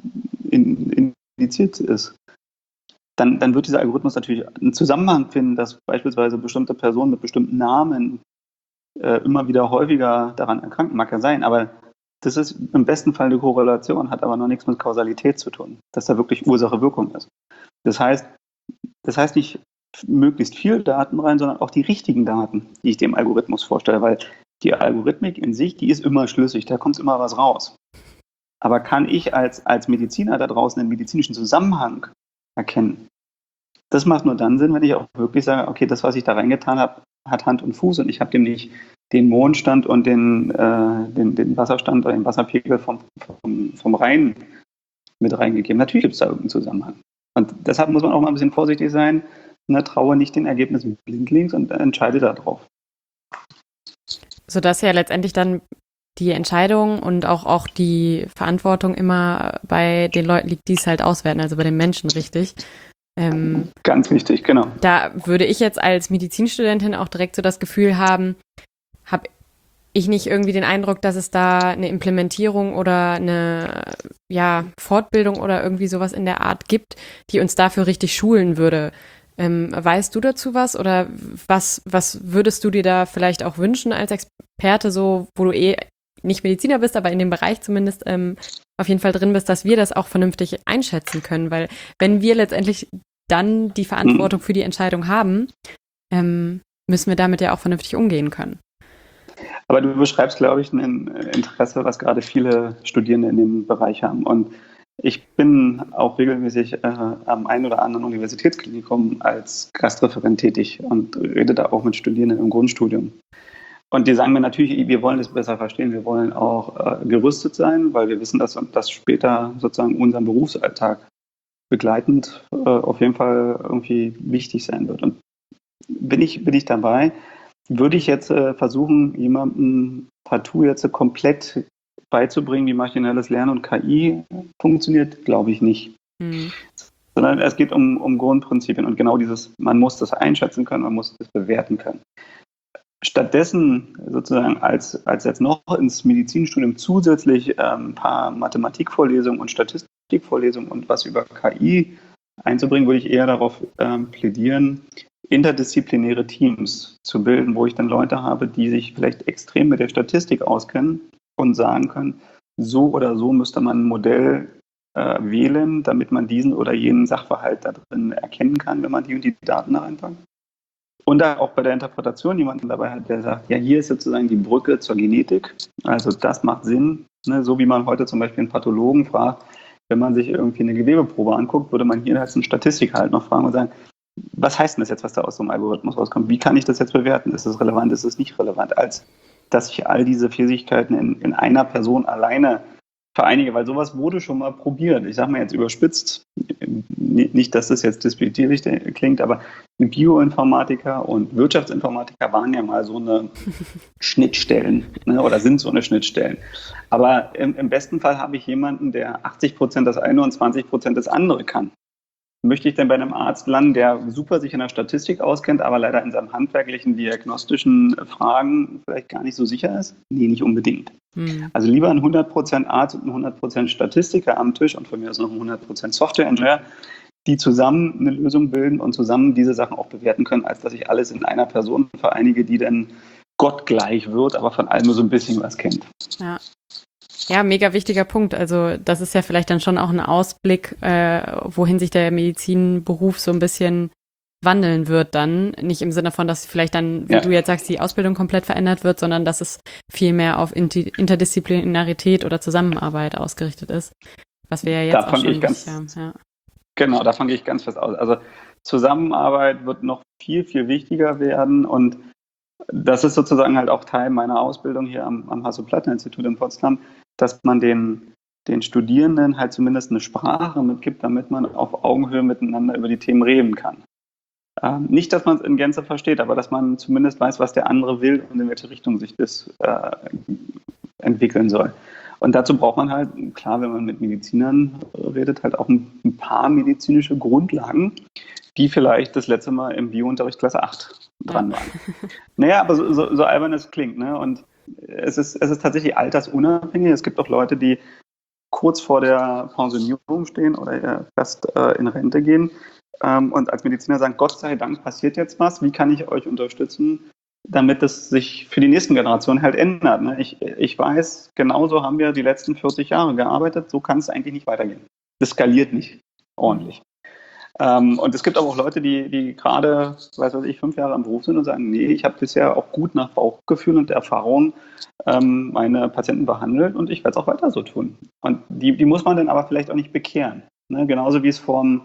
indiziert ist, dann wird dieser Algorithmus natürlich einen Zusammenhang finden, dass beispielsweise bestimmte Personen mit bestimmten Namen immer wieder häufiger daran erkranken, mag ja sein, aber das ist im besten Fall eine Korrelation, hat aber noch nichts mit Kausalität zu tun, dass da wirklich Ursache-Wirkung ist. Das heißt nicht möglichst viel Daten rein, sondern auch die richtigen Daten, die ich dem Algorithmus vorstelle, weil die Algorithmik in sich, die ist immer schlüssig, da kommt immer was raus. Aber kann ich als Mediziner da draußen einen medizinischen Zusammenhang erkennen? Das macht nur dann Sinn, wenn ich auch wirklich sage, okay, das, was ich da reingetan habe, hat Hand und Fuß und ich habe dem nicht den Mondstand und den Wasserstand oder den Wasserpegel vom Rhein mit reingegeben. Natürlich gibt es da irgendeinen Zusammenhang. Und deshalb muss man auch mal ein bisschen vorsichtig sein, traue nicht den Ergebnissen blindlings und entscheide darauf. Sodass ja letztendlich dann die Entscheidung und auch die Verantwortung immer bei den Leuten liegt, die es halt auswerten, also bei den Menschen, richtig. Ganz wichtig, genau. Da würde ich jetzt als Medizinstudentin auch direkt so das Gefühl habe ich nicht irgendwie den Eindruck, dass es da eine Implementierung oder eine Fortbildung oder irgendwie sowas in der Art gibt, die uns dafür richtig schulen würde. Weißt du dazu was oder was würdest du dir da vielleicht auch wünschen als Experte, so wo du nicht Mediziner bist, aber in dem Bereich zumindest auf jeden Fall drin bist, dass wir das auch vernünftig einschätzen können, weil wenn wir letztendlich dann die Verantwortung für die Entscheidung haben, müssen wir damit ja auch vernünftig umgehen können. Aber du beschreibst, glaube ich, ein Interesse, was gerade viele Studierende in dem Bereich haben. Und ich bin auch regelmäßig am einen oder anderen Universitätsklinikum als Gastreferent tätig und rede da auch mit Studierenden im Grundstudium. Und die sagen mir natürlich, wir wollen das besser verstehen, wir wollen auch gerüstet sein, weil wir wissen, dass das später sozusagen unseren Berufsalltag begleitend auf jeden Fall irgendwie wichtig sein wird. Und bin ich dabei, würde ich jetzt versuchen, jemandem partout jetzt komplett beizubringen, wie maschinelles Lernen und KI funktioniert, glaube ich nicht. Sondern es geht um Grundprinzipien und genau dieses, man muss das einschätzen können, man muss das bewerten können. Stattdessen sozusagen als jetzt noch ins Medizinstudium zusätzlich ein paar Mathematikvorlesungen und Statistikvorlesungen und was über KI einzubringen, würde ich eher darauf plädieren, interdisziplinäre Teams zu bilden, wo ich dann Leute habe, die sich vielleicht extrem mit der Statistik auskennen und sagen können, so oder so müsste man ein Modell wählen, damit man diesen oder jenen Sachverhalt da drin erkennen kann, wenn man die und die Daten da reinpackt. Und da auch bei der Interpretation jemanden dabei hat, der sagt, ja, hier ist sozusagen die Brücke zur Genetik. Also das macht Sinn. Ne? So wie man heute zum Beispiel einen Pathologen fragt, wenn man sich irgendwie eine Gewebeprobe anguckt, würde man hier als einen Statistiker halt noch fragen und sagen, was heißt denn das jetzt, was da aus so einem Algorithmus rauskommt? Wie kann ich das jetzt bewerten? Ist es relevant, ist es nicht relevant? Als dass ich all diese Fähigkeiten in einer Person alleine vereinige, weil sowas wurde schon mal probiert. Ich sage mal jetzt überspitzt, nicht, dass das jetzt despektierlich klingt, aber Bioinformatiker und Wirtschaftsinformatiker waren ja mal so eine Schnittstellen, ne, oder sind so eine Schnittstellen. Aber im besten Fall habe ich jemanden, der 80% das eine und 20% das andere kann. Möchte ich denn bei einem Arzt landen, der super sich in der Statistik auskennt, aber leider in seinen handwerklichen, diagnostischen Fragen vielleicht gar nicht so sicher ist? Nee, nicht unbedingt. Also lieber ein 100% Arzt und ein 100% Statistiker am Tisch und von mir aus noch ein 100% Softwareingenieur, die zusammen eine Lösung bilden und zusammen diese Sachen auch bewerten können, als dass ich alles in einer Person vereinige, die dann gottgleich wird, aber von allem nur so ein bisschen was kennt. Ja, mega wichtiger Punkt. Also das ist ja vielleicht dann schon auch ein Ausblick, wohin sich der Medizinberuf so ein bisschen wandeln wird dann. Nicht im Sinne von, dass vielleicht dann, wie du jetzt sagst, die Ausbildung komplett verändert wird, sondern dass es viel mehr auf Interdisziplinarität oder Zusammenarbeit ausgerichtet ist. Was wir ja jetzt auch schon Genau, davon gehe ich ganz fest aus. Also Zusammenarbeit wird noch viel, viel wichtiger werden und das ist sozusagen halt auch Teil meiner Ausbildung hier am Hasso-Plattner-Institut in Potsdam, dass man den Studierenden halt zumindest eine Sprache mitgibt, damit man auf Augenhöhe miteinander über die Themen reden kann. Nicht, dass man es in Gänze versteht, aber dass man zumindest weiß, was der andere will und in welche Richtung sich das entwickeln soll. Und dazu braucht man halt, klar, wenn man mit Medizinern redet, halt auch ein paar medizinische Grundlagen, die vielleicht das letzte Mal im Biounterricht Klasse 8 dran waren. Naja, aber so albern es klingt. Ne? Und es ist tatsächlich altersunabhängig. Es gibt auch Leute, die kurz vor der Pensionierung stehen oder erst in Rente gehen und als Mediziner sagen, Gott sei Dank passiert jetzt was, wie kann ich euch unterstützen, damit es sich für die nächsten Generationen halt ändert. Ne? Ich weiß, genauso haben wir die letzten 40 Jahre gearbeitet, so kann es eigentlich nicht weitergehen. Das skaliert nicht ordentlich. Und es gibt aber auch Leute, die gerade, 5 Jahre im Beruf sind und sagen, nee, ich habe bisher auch gut nach Bauchgefühl und Erfahrung meine Patienten behandelt und ich werde es auch weiter so tun. Und die muss man dann aber vielleicht auch nicht bekehren. Ne? Genauso wie es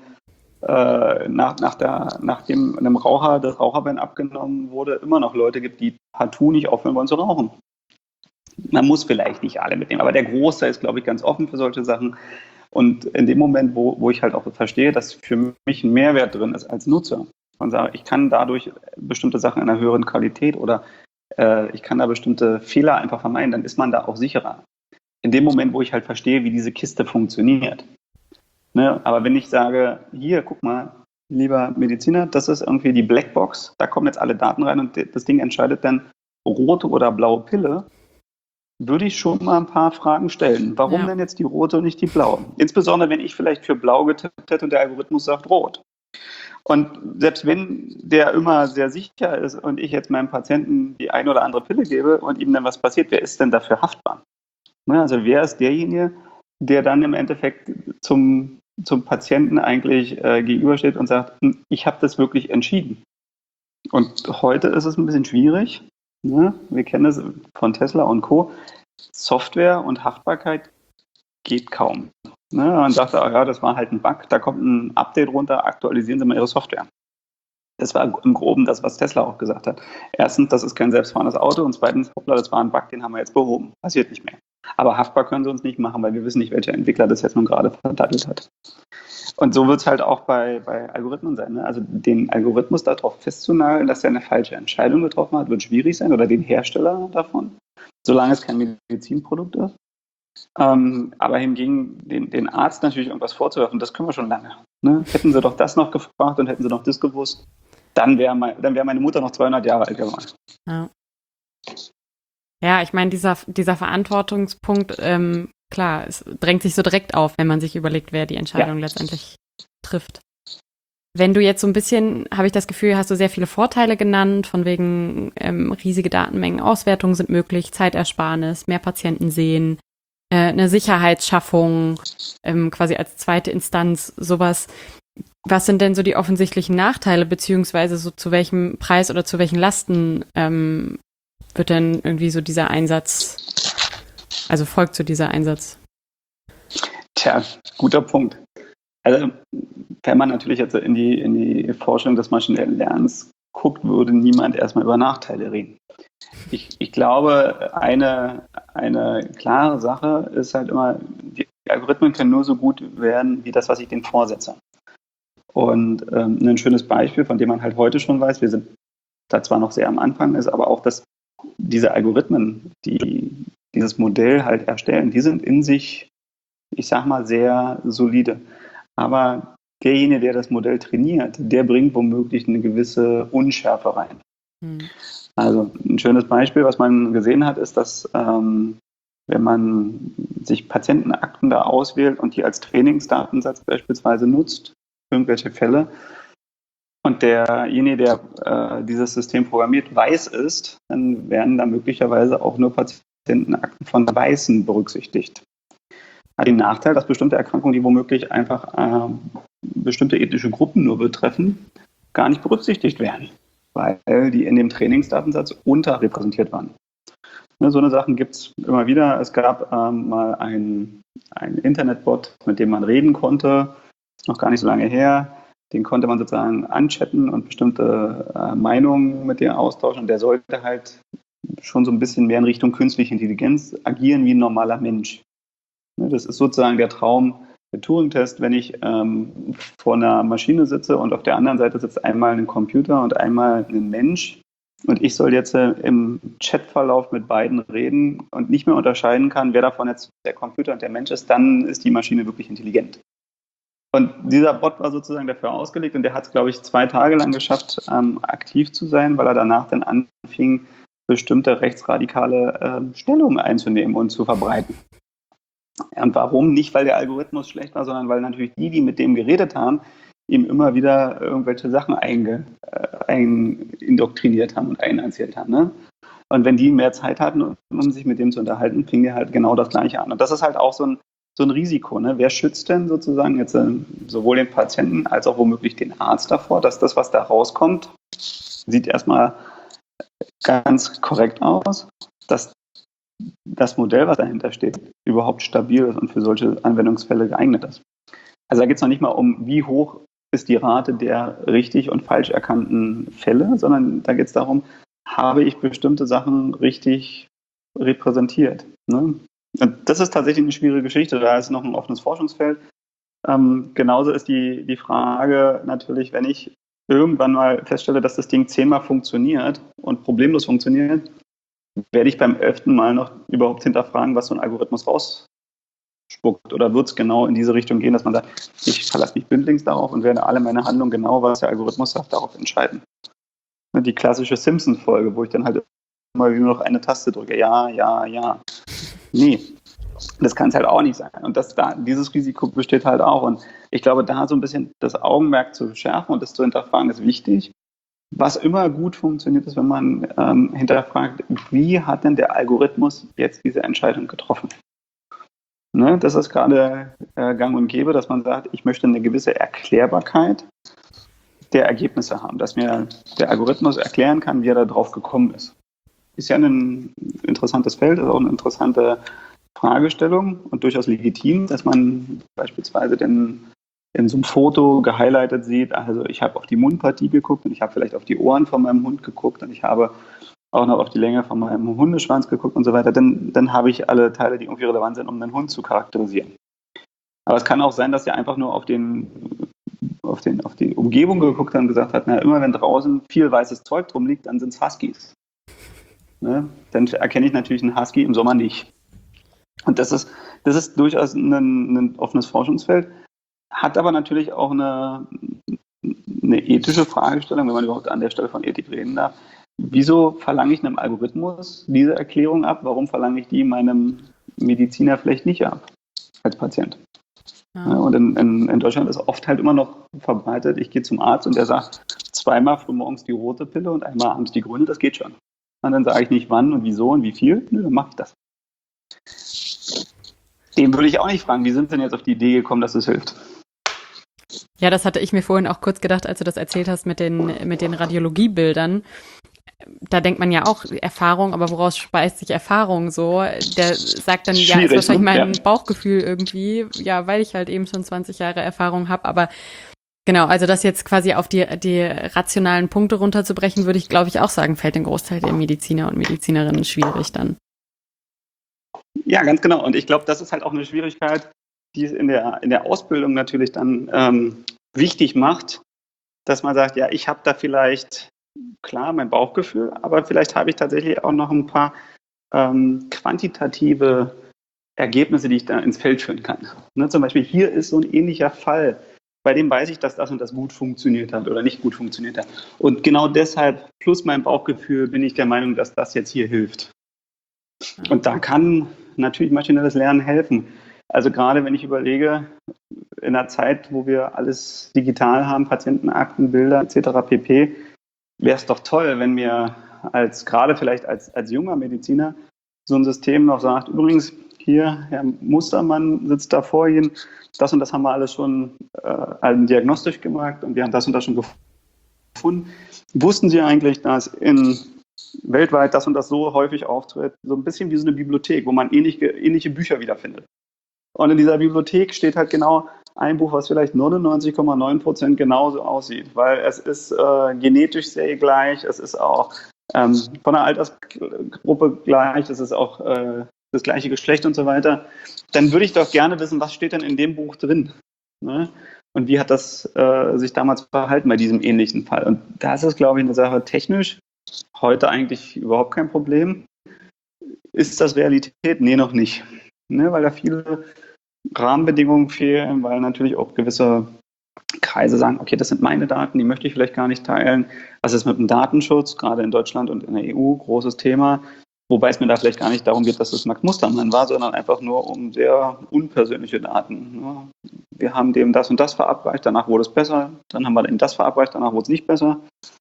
nachdem einem Raucher das Raucherband abgenommen wurde, immer noch Leute gibt, die partout nicht aufhören wollen zu rauchen. Man muss vielleicht nicht alle mitnehmen, aber der Großteil ist, glaube ich, ganz offen für solche Sachen. Und in dem Moment, wo ich halt auch verstehe, dass für mich ein Mehrwert drin ist als Nutzer und sage, ich kann dadurch bestimmte Sachen in einer höheren Qualität oder ich kann da bestimmte Fehler einfach vermeiden, dann ist man da auch sicherer. In dem Moment, wo ich halt verstehe, wie diese Kiste funktioniert. Ne? Aber wenn ich sage, hier, guck mal, lieber Mediziner, das ist irgendwie die Blackbox, da kommen jetzt alle Daten rein und das Ding entscheidet dann rote oder blaue Pille, würde ich schon mal ein paar Fragen stellen. Warum denn jetzt die rote und nicht die blaue? Insbesondere, wenn ich vielleicht für blau getippt hätte und der Algorithmus sagt rot. Und selbst wenn der immer sehr sicher ist und ich jetzt meinem Patienten die eine oder andere Pille gebe und ihm dann was passiert, wer ist denn dafür haftbar? Also wer ist derjenige, der dann im Endeffekt zum Patienten eigentlich gegenübersteht und sagt, ich habe das wirklich entschieden. Und heute ist es ein bisschen schwierig. Ne? Wir kennen es von Tesla und Co. Software und Haftbarkeit geht kaum. Ne? Man sagt, ja, das war halt ein Bug, da kommt ein Update runter, aktualisieren Sie mal Ihre Software. Das war im Groben das, was Tesla auch gesagt hat. Erstens, das ist kein selbstfahrendes Auto und zweitens, hoppla, das war ein Bug, den haben wir jetzt behoben. Passiert nicht mehr. Aber haftbar können sie uns nicht machen, weil wir wissen nicht, welcher Entwickler das jetzt nun gerade verdattelt hat. Und so wird es halt auch bei Algorithmen sein. Ne? Also den Algorithmus darauf festzunageln, dass er eine falsche Entscheidung getroffen hat, wird schwierig sein oder den Hersteller davon, solange es kein Medizinprodukt ist. Aber hingegen den Arzt natürlich irgendwas vorzuwerfen, das können wir schon lange. Ne? Hätten sie doch das noch gefragt und hätten sie noch das gewusst, dann wäre meine Mutter noch 200 Jahre alt geworden. Ja. Ja, ich meine, dieser Verantwortungspunkt, klar, es drängt sich so direkt auf, wenn man sich überlegt, wer die Entscheidung letztendlich trifft. Wenn du jetzt so ein bisschen, habe ich das Gefühl, hast du sehr viele Vorteile genannt, von wegen riesige Datenmengen, Auswertungen sind möglich, Zeitersparnis, mehr Patienten sehen, eine Sicherheitsschaffung, quasi als zweite Instanz, sowas. Was sind denn so die offensichtlichen Nachteile, beziehungsweise so zu welchem Preis oder zu welchen Lasten wird denn irgendwie so dieser Einsatz, also folgt so dieser Einsatz? Tja, guter Punkt. Also wenn man natürlich jetzt in die Forschung des maschinellen Lernens guckt, würde niemand erstmal über Nachteile reden. Ich glaube, eine klare Sache ist halt immer, die Algorithmen können nur so gut werden, wie das, was ich denen vorsetze. Und ein schönes Beispiel, von dem man halt heute schon weiß, wir sind da zwar noch sehr am Anfang, ist aber auch, dass diese Algorithmen, die dieses Modell halt erstellen, die sind in sich, ich sag mal, sehr solide. Aber derjenige, der das Modell trainiert, der bringt womöglich eine gewisse Unschärfe rein. Also ein schönes Beispiel, was man gesehen hat, ist, dass wenn man sich Patientenakten da auswählt und die als Trainingsdatensatz beispielsweise nutzt, irgendwelche Fälle, und derjenige, der dieses System programmiert, weiß ist, dann werden da möglicherweise auch nur Patientenakten von Weißen berücksichtigt. Hat den Nachteil, dass bestimmte Erkrankungen, die womöglich einfach bestimmte ethnische Gruppen nur betreffen, gar nicht berücksichtigt werden, weil die in dem Trainingsdatensatz unterrepräsentiert waren. So eine Sachen gibt es immer wieder. Es gab mal einen Internetbot, mit dem man reden konnte, noch gar nicht so lange her. Den konnte man sozusagen anchatten und bestimmte Meinungen mit dem austauschen. Und der sollte halt schon so ein bisschen mehr in Richtung künstliche Intelligenz agieren wie ein normaler Mensch. Das ist sozusagen der Traum, der Turing-Test, wenn ich vor einer Maschine sitze und auf der anderen Seite sitzt einmal ein Computer und einmal ein Mensch. Und ich soll jetzt im Chatverlauf mit beiden reden und nicht mehr unterscheiden kann, wer davon jetzt der Computer und der Mensch ist, dann ist die Maschine wirklich intelligent. Und dieser Bot war sozusagen dafür ausgelegt und der hat es, glaube ich, 2 Tage lang geschafft, aktiv zu sein, weil er danach dann anfing, bestimmte rechtsradikale Stellungen einzunehmen und zu verbreiten. Und warum? Nicht, weil der Algorithmus schlecht war, sondern weil natürlich die mit dem geredet haben, ihm immer wieder irgendwelche Sachen indoktriniert haben und erzählt haben. Ne? Und wenn die mehr Zeit hatten, um sich mit dem zu unterhalten, fing der halt genau das Gleiche an. Und das ist halt auch so ein Risiko. Ne? Wer schützt denn sozusagen jetzt sowohl den Patienten als auch womöglich den Arzt davor, dass das, was da rauskommt, sieht erstmal ganz korrekt aus, dass das Modell, was dahinter steht, überhaupt stabil ist und für solche Anwendungsfälle geeignet ist. Also da geht es noch nicht mal um, wie hoch ist die Rate der richtig und falsch erkannten Fälle, sondern da geht es darum, habe ich bestimmte Sachen richtig repräsentiert. Ne? Und das ist tatsächlich eine schwierige Geschichte, da ist noch ein offenes Forschungsfeld. Genauso ist die Frage natürlich, wenn ich irgendwann mal feststelle, dass das Ding 10-mal funktioniert und problemlos funktioniert, werde ich beim 11. Mal noch überhaupt hinterfragen, was so ein Algorithmus rausspuckt? Oder wird es genau in diese Richtung gehen, dass man sagt, ich verlasse mich blindlings darauf und werde alle meine Handlungen genau, was der Algorithmus sagt, darauf entscheiden? Die klassische Simpsons-Folge, wo ich dann halt immer nur noch eine Taste drücke. Ja, ja, ja. Nee, das kann es halt auch nicht sein. Und dieses Risiko besteht halt auch. Und ich glaube, da so ein bisschen das Augenmerk zu schärfen und das zu hinterfragen, ist wichtig. Was immer gut funktioniert, ist, wenn man hinterfragt, wie hat denn der Algorithmus jetzt diese Entscheidung getroffen? Ne, das ist gerade gang und gäbe, dass man sagt, ich möchte eine gewisse Erklärbarkeit der Ergebnisse haben, dass mir der Algorithmus erklären kann, wie er da drauf gekommen ist. Ist ja ein interessantes Feld, ist auch eine interessante Fragestellung und durchaus legitim, dass man beispielsweise in so einem Foto gehighlightet sieht, also ich habe auf die Mundpartie geguckt und ich habe vielleicht auf die Ohren von meinem Hund geguckt und ich habe auch noch auf die Länge von meinem Hundeschwanz geguckt und so weiter, dann habe ich alle Teile, die irgendwie relevant sind, um einen Hund zu charakterisieren. Aber es kann auch sein, dass er einfach nur auf die Umgebung geguckt hat und gesagt hat, na, immer wenn draußen viel weißes Zeug drum liegt, dann sind es Huskies. Ne? Dann erkenne ich natürlich einen Husky im Sommer nicht. Und das ist durchaus ein offenes Forschungsfeld, hat aber natürlich auch eine ethische Fragestellung, wenn man überhaupt an der Stelle von Ethik reden darf. Wieso verlange ich einem Algorithmus diese Erklärung ab? Warum verlange ich die meinem Mediziner vielleicht nicht ab als Patient? Ja. Und in Deutschland ist oft halt immer noch verbreitet, ich gehe zum Arzt und der sagt, 2-mal frühmorgens die rote Pille und einmal abends die grüne, das geht schon. Und dann sage ich nicht wann und wieso und wie viel, nö, dann mache ich das. Den würde ich auch nicht fragen, wie sind Sie denn jetzt auf die Idee gekommen, dass es hilft? Ja, das hatte ich mir vorhin auch kurz gedacht, als du das erzählt hast mit den Radiologiebildern. Da denkt man ja auch Erfahrung, aber woraus speist sich Erfahrung so? Der sagt dann, ja, ist wahrscheinlich mein Bauchgefühl irgendwie, ja, weil ich halt eben schon 20 Jahre Erfahrung habe, aber genau, also das jetzt quasi auf die rationalen Punkte runterzubrechen, würde ich, glaube ich, auch sagen, fällt den Großteil der Mediziner und Medizinerinnen schwierig dann. Ja, ganz genau. Und ich glaube, das ist halt auch eine Schwierigkeit, die es in der Ausbildung natürlich dann wichtig macht, dass man sagt, ja, ich habe da vielleicht, klar, mein Bauchgefühl, aber vielleicht habe ich tatsächlich auch noch ein paar quantitative Ergebnisse, die ich da ins Feld führen kann. Ne, zum Beispiel hier ist so ein ähnlicher Fall, bei dem weiß ich, dass das und das gut funktioniert hat oder nicht gut funktioniert hat. Und genau deshalb, plus mein Bauchgefühl, bin ich der Meinung, dass das jetzt hier hilft. Und da kann natürlich maschinelles Lernen helfen. Also gerade wenn ich überlege, in einer Zeit, wo wir alles digital haben, Patientenakten, Bilder etc. pp., wäre es doch toll, wenn mir gerade vielleicht als junger Mediziner so ein System noch sagt, übrigens, hier, Herr Mustermann sitzt da vor Ihnen, das und das haben wir alles schon diagnostisch gemacht und wir haben das und das schon gefunden. Wussten Sie eigentlich, dass weltweit das und das so häufig auftritt? So ein bisschen wie so eine Bibliothek, wo man ähnliche Bücher wiederfindet. Und in dieser Bibliothek steht halt genau ein Buch, was vielleicht 99,9% genauso aussieht, weil es ist genetisch sehr gleich, es ist auch von der Altersgruppe gleich, es ist auch das gleiche Geschlecht und so weiter. Dann würde ich doch gerne wissen, was steht denn in dem Buch drin? Ne? Und wie hat das sich damals verhalten bei diesem ähnlichen Fall? Und das ist, glaube ich, eine Sache technisch heute eigentlich überhaupt kein Problem. Ist das Realität? Nee, noch nicht. Ne? Weil da viele Rahmenbedingungen fehlen, weil natürlich auch gewisse Kreise sagen, okay, das sind meine Daten, die möchte ich vielleicht gar nicht teilen. Was ist mit dem Datenschutz, gerade in Deutschland und in der EU, großes Thema. Wobei es mir da vielleicht gar nicht darum geht, dass es Max Mustermann war, sondern einfach nur um sehr unpersönliche Daten. Wir haben dem das und das verabreicht, danach wurde es besser, dann haben wir dem das verabreicht, danach wurde es nicht besser.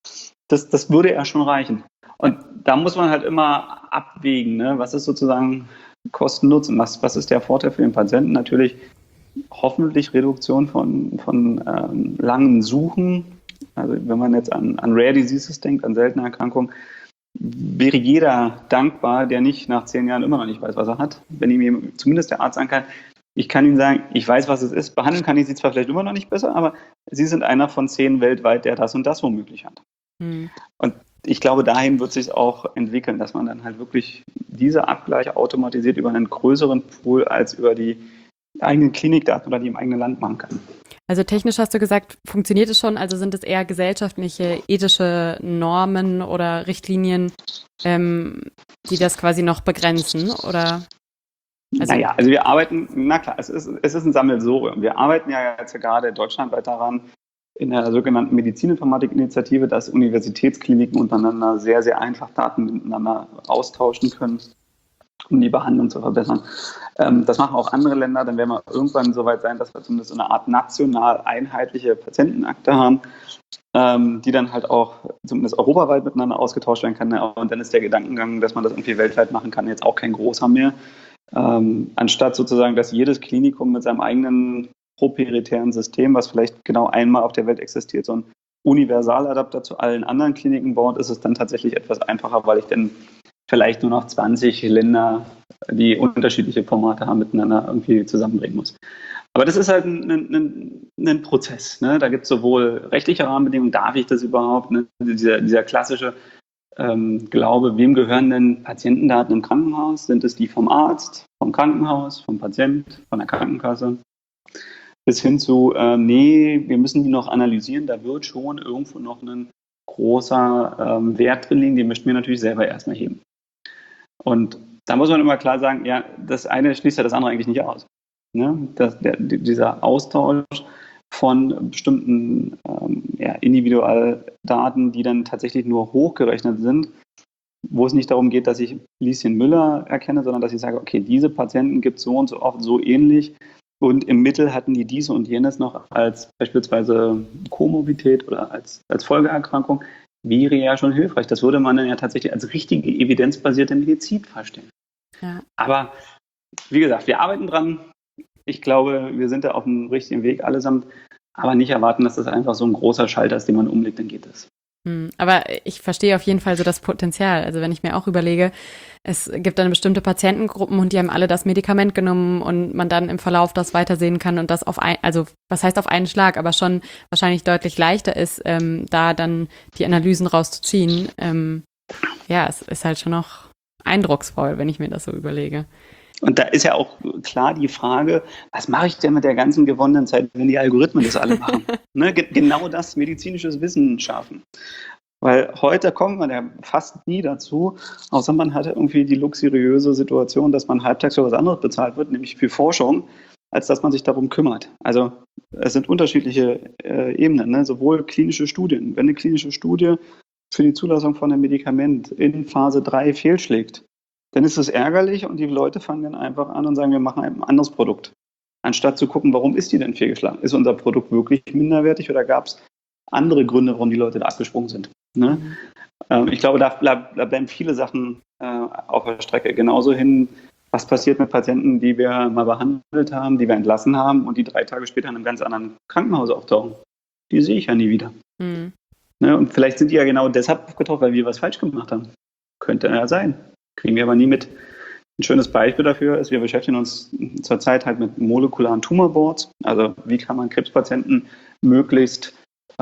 Das würde ja schon reichen. Und da muss man halt immer abwägen, ne? Was ist sozusagen Kosten-Nutzen, was ist der Vorteil für den Patienten? Natürlich hoffentlich Reduktion von langen Suchen. Also wenn man jetzt an Rare Diseases denkt, an seltene Erkrankungen, wäre jeder dankbar, der nicht nach 10 Jahren immer noch nicht weiß, was er hat. Wenn ihm zumindest der Arzt sagen kann, ich kann Ihnen sagen, ich weiß, was es ist, behandeln kann ich Sie zwar vielleicht immer noch nicht besser, aber Sie sind einer von 10 weltweit, der das und das womöglich hat. Und ich glaube, dahin wird sich auch entwickeln, dass man dann halt wirklich diese Abgleiche automatisiert über einen größeren Pool als über die eigenen Klinikdaten oder die im eigenen Land machen kann. Also technisch hast du gesagt, funktioniert es schon? Also sind es eher gesellschaftliche, ethische Normen oder Richtlinien, die das quasi noch begrenzen? Oder? Also wir arbeiten, es ist ein Sammelsurium. Wir arbeiten ja jetzt gerade deutschlandweit daran, in der sogenannten Medizininformatik-Initiative, dass Universitätskliniken untereinander sehr, sehr einfach Daten miteinander austauschen können, um die Behandlung zu verbessern. Das machen auch andere Länder, dann werden wir irgendwann so weit sein, dass wir zumindest so eine Art national einheitliche Patientenakte haben, die dann halt auch zumindest europaweit miteinander ausgetauscht werden kann. Und dann ist der Gedankengang, dass man das irgendwie weltweit machen kann, jetzt auch kein großer mehr. Anstatt sozusagen, dass jedes Klinikum mit seinem eigenen proprietären System, was vielleicht genau einmal auf der Welt existiert, so ein Universaladapter zu allen anderen Kliniken baut, ist es dann tatsächlich etwas einfacher, weil ich dann vielleicht nur noch 20 Länder, die unterschiedliche Formate haben, miteinander irgendwie zusammenbringen muss. Aber das ist halt ein Prozess. Ne? Da gibt es sowohl rechtliche Rahmenbedingungen, darf ich das überhaupt? Ne? Dieser klassische Glaube, wem gehören denn Patientendaten im Krankenhaus? Sind es die vom Arzt, vom Krankenhaus, vom Patient, von der Krankenkasse? Bis hin zu, nee, wir müssen die noch analysieren, da wird schon irgendwo noch ein großer Wert drin liegen, den möchten wir natürlich selber erstmal heben. Und da muss man immer klar sagen, ja, das eine schließt ja das andere eigentlich nicht aus. Ne? Dieser Austausch von bestimmten Individualdaten, die dann tatsächlich nur hochgerechnet sind, wo es nicht darum geht, dass ich Lieschen Müller erkenne, sondern dass ich sage, okay, diese Patienten gibt es so und so oft so ähnlich und im Mittel hatten die diese und jenes noch als beispielsweise Komorbidität oder als Folgeerkrankung, wäre ja schon hilfreich. Das würde man dann ja tatsächlich als richtige evidenzbasierte Medizin verstehen. Ja. Aber wie gesagt, wir arbeiten dran. Ich glaube, wir sind da auf dem richtigen Weg allesamt, aber nicht erwarten, dass das einfach so ein großer Schalter ist, den man umlegt, dann geht es. Aber ich verstehe auf jeden Fall so das Potenzial. Also wenn ich mir auch überlege, es gibt dann bestimmte Patientengruppen und die haben alle das Medikament genommen und man dann im Verlauf das weitersehen kann und das was heißt auf einen Schlag, aber schon wahrscheinlich deutlich leichter ist, da dann die Analysen rauszuziehen. Es ist halt schon noch eindrucksvoll, wenn ich mir das so überlege. Und da ist ja auch klar die Frage, was mache ich denn mit der ganzen gewonnenen Zeit, wenn die Algorithmen das alle machen? Ne? Genau das, medizinisches Wissen schaffen. Weil heute kommt man ja fast nie dazu, außer man hat irgendwie die luxuriöse Situation, dass man halbtags für was anderes bezahlt wird, nämlich für Forschung, als dass man sich darum kümmert. Also es sind unterschiedliche Ebenen, ne? Sowohl klinische Studien. Wenn eine klinische Studie für die Zulassung von einem Medikament in Phase 3 fehlschlägt, dann ist es ärgerlich und die Leute fangen dann einfach an und sagen, wir machen ein anderes Produkt. Anstatt zu gucken, warum ist die denn fehlgeschlagen? Ist unser Produkt wirklich minderwertig oder gab es andere Gründe, warum die Leute da abgesprungen sind? Ne? Ich glaube, da bleiben viele Sachen auf der Strecke. Genauso hin, was passiert mit Patienten, die wir mal behandelt haben, die wir entlassen haben und die 3 Tage später in einem ganz anderen Krankenhaus auftauchen. Die sehe ich ja nie wieder. Ne? Und vielleicht sind die ja genau deshalb aufgetaucht, weil wir was falsch gemacht haben. Könnte ja sein. Kriegen wir aber nie mit. Ein schönes Beispiel dafür ist, wir beschäftigen uns zurzeit halt mit molekularen Tumorboards. Also wie kann man Krebspatienten möglichst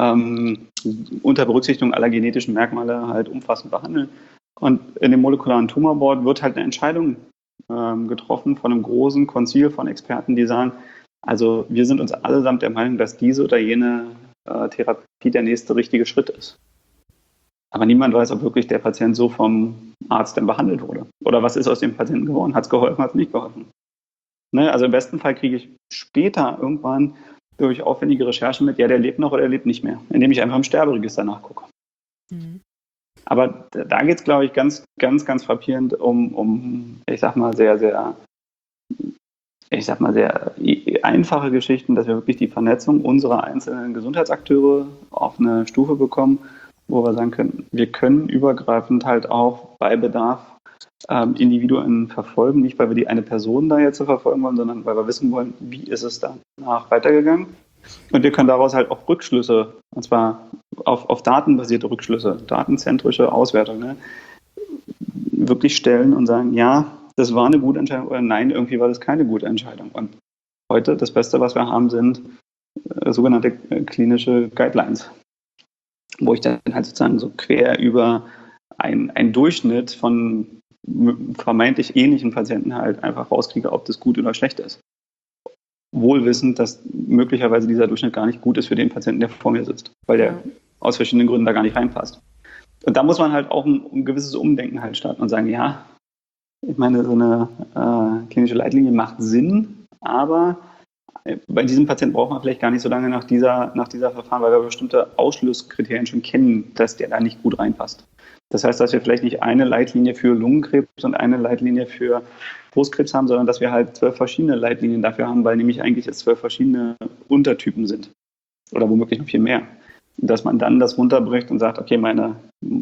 unter Berücksichtigung aller genetischen Merkmale halt umfassend behandeln. Und in dem molekularen Tumorboard wird halt eine Entscheidung getroffen von einem großen Konzil von Experten, die sagen, also wir sind uns allesamt der Meinung, dass diese oder jene Therapie der nächste richtige Schritt ist. Aber niemand weiß, ob wirklich der Patient so vom Arzt denn behandelt wurde. Oder was ist aus dem Patienten geworden? Hat es geholfen, hat es nicht geholfen? Ne? Also im besten Fall kriege ich später irgendwann durch aufwendige Recherchen mit, ja, der lebt noch oder der lebt nicht mehr, indem ich einfach im Sterberegister nachgucke. Aber da geht es, glaube ich, ganz, ganz, ganz frappierend um ich sag mal, sehr einfache Geschichten, dass wir wirklich die Vernetzung unserer einzelnen Gesundheitsakteure auf eine Stufe bekommen, wo wir sagen können, wir können übergreifend halt auch bei Bedarf Individuen verfolgen, nicht weil wir die eine Person da jetzt verfolgen wollen, sondern weil wir wissen wollen, wie ist es danach weitergegangen. Und wir können daraus halt auch Rückschlüsse, und zwar auf datenbasierte Rückschlüsse, datenzentrische Auswertung, ne, wirklich stellen und sagen, ja, das war eine gute Entscheidung oder nein, irgendwie war das keine gute Entscheidung. Und heute das Beste, was wir haben, sind sogenannte klinische Guidelines, wo ich dann halt sozusagen so quer über einen Durchschnitt von vermeintlich ähnlichen Patienten halt einfach rauskriege, ob das gut oder schlecht ist. wohlwissend, dass möglicherweise dieser Durchschnitt gar nicht gut ist für den Patienten, der vor mir sitzt, weil der aus verschiedenen Gründen da gar nicht reinpasst. Und da muss man halt auch ein gewisses Umdenken halt starten und sagen, ja, ich meine, so eine klinische Leitlinie macht Sinn, aber bei diesem Patienten braucht man vielleicht gar nicht so lange nach dieser Verfahren, weil wir bestimmte Ausschlusskriterien schon kennen, dass der da nicht gut reinpasst. Das heißt, dass wir vielleicht nicht eine Leitlinie für Lungenkrebs und eine Leitlinie für Brustkrebs haben, sondern dass wir halt 12 verschiedene Leitlinien dafür haben, weil nämlich eigentlich es 12 verschiedene Untertypen sind. Oder womöglich noch viel mehr. Dass man dann das runterbricht und sagt, okay, meine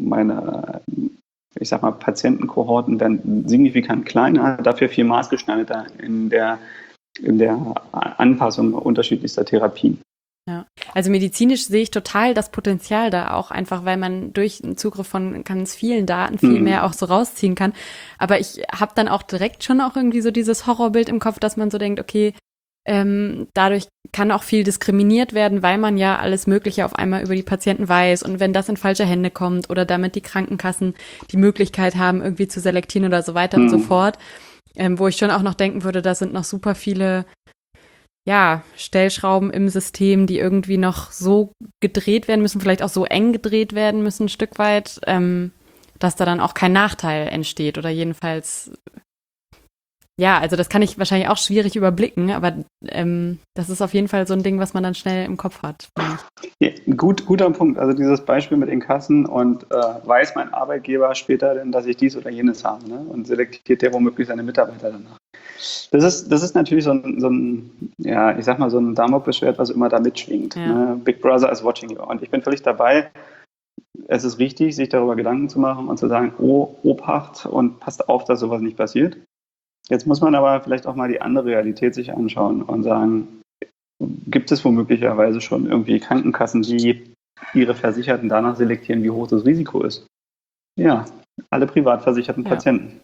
ich sag mal, Patientenkohorten werden signifikant kleiner, dafür viel maßgeschneiderter in der Anpassung unterschiedlichster Therapien. Ja, also medizinisch sehe ich total das Potenzial da auch einfach, weil man durch einen Zugriff von ganz vielen Daten viel mehr auch so rausziehen kann. Aber ich habe dann auch direkt schon auch irgendwie so dieses Horrorbild im Kopf, dass man so denkt, okay, dadurch kann auch viel diskriminiert werden, weil man ja alles Mögliche auf einmal über die Patienten weiß. Und wenn das in falsche Hände kommt oder damit die Krankenkassen die Möglichkeit haben, irgendwie zu selektieren oder so weiter und so fort, wo ich schon auch noch denken würde, da sind noch super viele Stellschrauben im System, die irgendwie noch so gedreht werden müssen, vielleicht auch so eng gedreht werden müssen, ein Stück weit, dass da dann auch kein Nachteil entsteht oder jedenfalls, also das kann ich wahrscheinlich auch schwierig überblicken, aber das ist auf jeden Fall so ein Ding, was man dann schnell im Kopf hat. Ja, guter Punkt. Also dieses Beispiel mit den Kassen und weiß mein Arbeitgeber später denn, dass ich dies oder jenes habe, ne? Und selektiert der womöglich seine Mitarbeiter danach. Das ist natürlich so ein ich sag mal, so ein Damoklesschwert, was immer da mitschwingt. Ja. Ne? Big Brother is watching you. Und ich bin völlig dabei. Es ist richtig, sich darüber Gedanken zu machen und zu sagen, oh, Obacht und passt auf, dass sowas nicht passiert. Jetzt muss man aber vielleicht auch mal die andere Realität sich anschauen und sagen, gibt es womöglicherweise schon irgendwie Krankenkassen, die ihre Versicherten danach selektieren, wie hoch das Risiko ist? Ja, alle privat versicherten Patienten.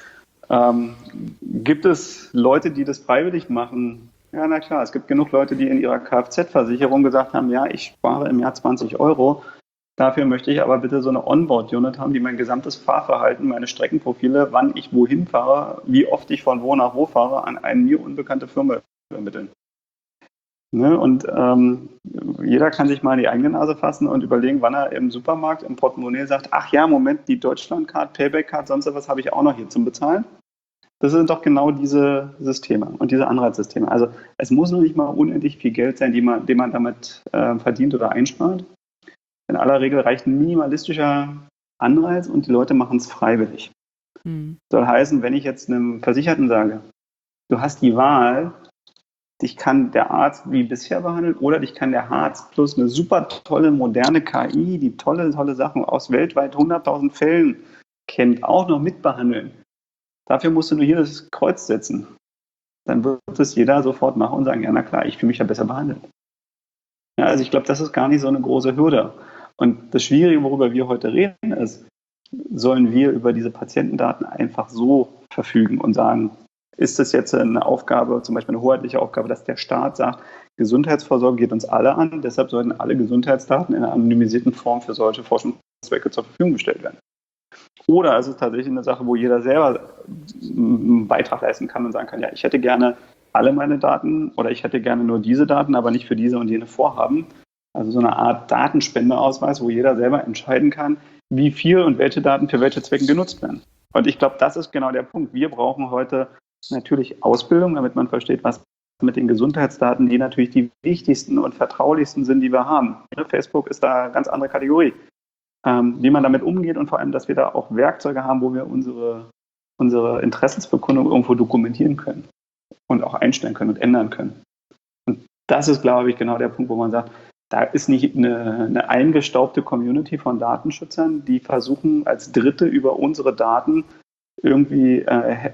Gibt es Leute, die das freiwillig machen? Ja, na klar, es gibt genug Leute, die in ihrer Kfz-Versicherung gesagt haben, ja, ich spare im Jahr 20 €. Dafür möchte ich aber bitte so eine Onboard-Unit haben, die mein gesamtes Fahrverhalten, meine Streckenprofile, wann ich wohin fahre, wie oft ich von wo nach wo fahre, an eine mir unbekannte Firma übermitteln. Ne? Und jeder kann sich mal in die eigene Nase fassen und überlegen, wann er im Supermarkt im Portemonnaie sagt, ach ja, Moment, die Deutschlandcard, Payback-Card, sonst was habe ich auch noch hier zum Bezahlen. Das sind doch genau diese Systeme und diese Anreizsysteme. Also es muss noch nicht mal unendlich viel Geld sein, den man damit verdient oder einspart. In aller Regel reicht ein minimalistischer Anreiz und die Leute machen es freiwillig. Soll heißen, wenn ich jetzt einem Versicherten sage, du hast die Wahl, dich kann der Arzt wie bisher behandeln oder dich kann der Arzt plus eine super tolle, moderne KI, die tolle Sachen aus weltweit 100.000 Fällen kennt, auch noch mitbehandeln. Dafür musst du nur hier das Kreuz setzen. Dann wird es jeder sofort machen und sagen, ja, na klar, ich fühle mich ja besser behandelt. Ja, also ich glaube, das ist gar nicht so eine große Hürde. Und das Schwierige, worüber wir heute reden, ist, sollen wir über diese Patientendaten einfach so verfügen und sagen, ist das jetzt eine Aufgabe, zum Beispiel eine hoheitliche Aufgabe, dass der Staat sagt, Gesundheitsvorsorge geht uns alle an, deshalb sollten alle Gesundheitsdaten in einer anonymisierten Form für solche Forschungszwecke zur Verfügung gestellt werden. Oder ist es tatsächlich eine Sache, wo jeder selber einen Beitrag leisten kann und sagen kann, ja, ich hätte gerne alle meine Daten oder ich hätte gerne nur diese Daten, aber nicht für diese und jene Vorhaben. Also so eine Art Datenspendeausweis, wo jeder selber entscheiden kann, wie viel und welche Daten für welche Zwecke genutzt werden. Und ich glaube, das ist genau der Punkt. Wir brauchen heute natürlich Ausbildung, damit man versteht, was mit den Gesundheitsdaten, die natürlich die wichtigsten und vertraulichsten sind, die wir haben. Facebook ist da eine ganz andere Kategorie. Wie man damit umgeht und vor allem, dass wir da auch Werkzeuge haben, wo wir unsere Interessensbekundung irgendwo dokumentieren können und auch einstellen können und ändern können. Und das ist, glaube ich, genau der Punkt, wo man sagt, da ist nicht eine eingestaubte Community von Datenschützern, die versuchen, als Dritte über unsere Daten irgendwie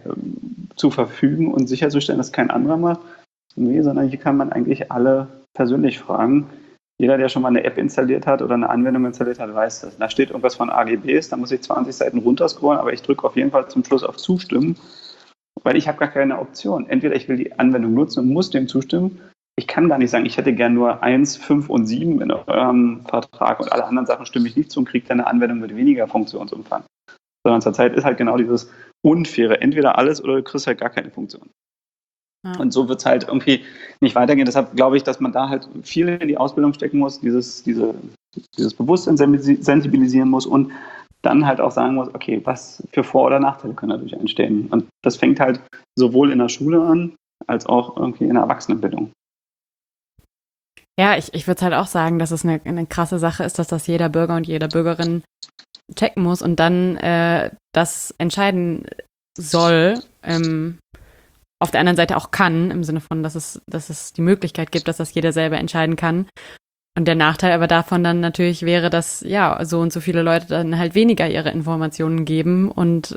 zu verfügen und sicherzustellen, dass kein anderer macht. Nee, sondern hier kann man eigentlich alle persönlich fragen. Jeder, der schon mal eine App installiert hat oder eine Anwendung installiert hat, weiß das. Da steht irgendwas von AGBs, da muss ich 20 Seiten runterscrollen, aber ich drücke auf jeden Fall zum Schluss auf Zustimmen, weil ich habe gar keine Option. Entweder ich will die Anwendung nutzen und muss dem zustimmen. Ich kann gar nicht sagen, ich hätte gern nur 1, 5 und 7 in eurem Vertrag und alle anderen Sachen stimme ich nicht zu und kriege dann eine Anwendung mit weniger Funktionsumfang. Sondern zurzeit ist halt genau dieses Unfaire. Entweder alles oder du kriegst halt gar keine Funktion. Ja. Und so wird es halt irgendwie nicht weitergehen. Deshalb glaube ich, dass man da halt viel in die Ausbildung stecken muss, dieses Bewusstsein sensibilisieren muss und dann halt auch sagen muss, okay, was für Vor- oder Nachteile können dadurch entstehen. Und das fängt halt sowohl in der Schule an, als auch irgendwie in der Erwachsenenbildung. Ja, ich würde halt auch sagen, dass es eine krasse Sache ist, dass das jeder Bürger und jede Bürgerin checken muss und dann das entscheiden soll, auf der anderen Seite auch kann, im Sinne von, dass es die Möglichkeit gibt, dass das jeder selber entscheiden kann. Und der Nachteil aber davon dann natürlich wäre, dass ja so und so viele Leute dann halt weniger ihre Informationen geben und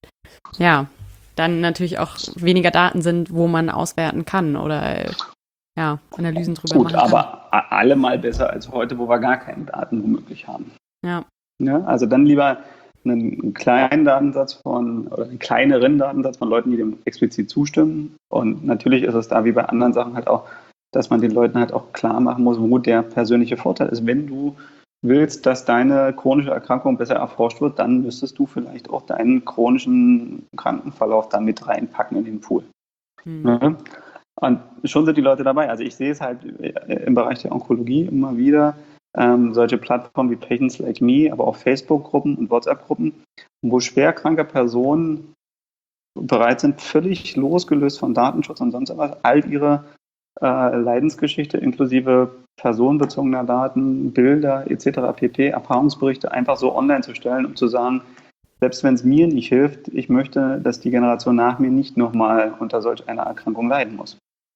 ja, dann natürlich auch weniger Daten sind, wo man auswerten kann oder ja, Analysen drüber machen kann. Gut, aber allemal besser als heute, wo wir gar keine Daten womöglich haben. Ja. Ja, also dann lieber einen kleinen Datensatz oder einen kleineren Datensatz von Leuten, die dem explizit zustimmen. Und natürlich ist es da wie bei anderen Sachen halt auch, dass man den Leuten halt auch klar machen muss, wo der persönliche Vorteil ist. Wenn du willst, dass deine chronische Erkrankung besser erforscht wird, dann müsstest du vielleicht auch deinen chronischen Krankenverlauf da mit reinpacken in den Pool. Ja? Und schon sind die Leute dabei. Also ich sehe es halt im Bereich der Onkologie immer wieder, solche Plattformen wie Patients Like Me, aber auch Facebook-Gruppen und WhatsApp-Gruppen, wo schwerkranke Personen bereit sind, völlig losgelöst von Datenschutz und sonst was, all ihre Leidensgeschichte inklusive personenbezogener Daten, Bilder etc. pp., Erfahrungsberichte einfach so online zu stellen, um zu sagen, selbst wenn es mir nicht hilft, ich möchte, dass die Generation nach mir nicht nochmal unter solch einer Erkrankung leiden muss.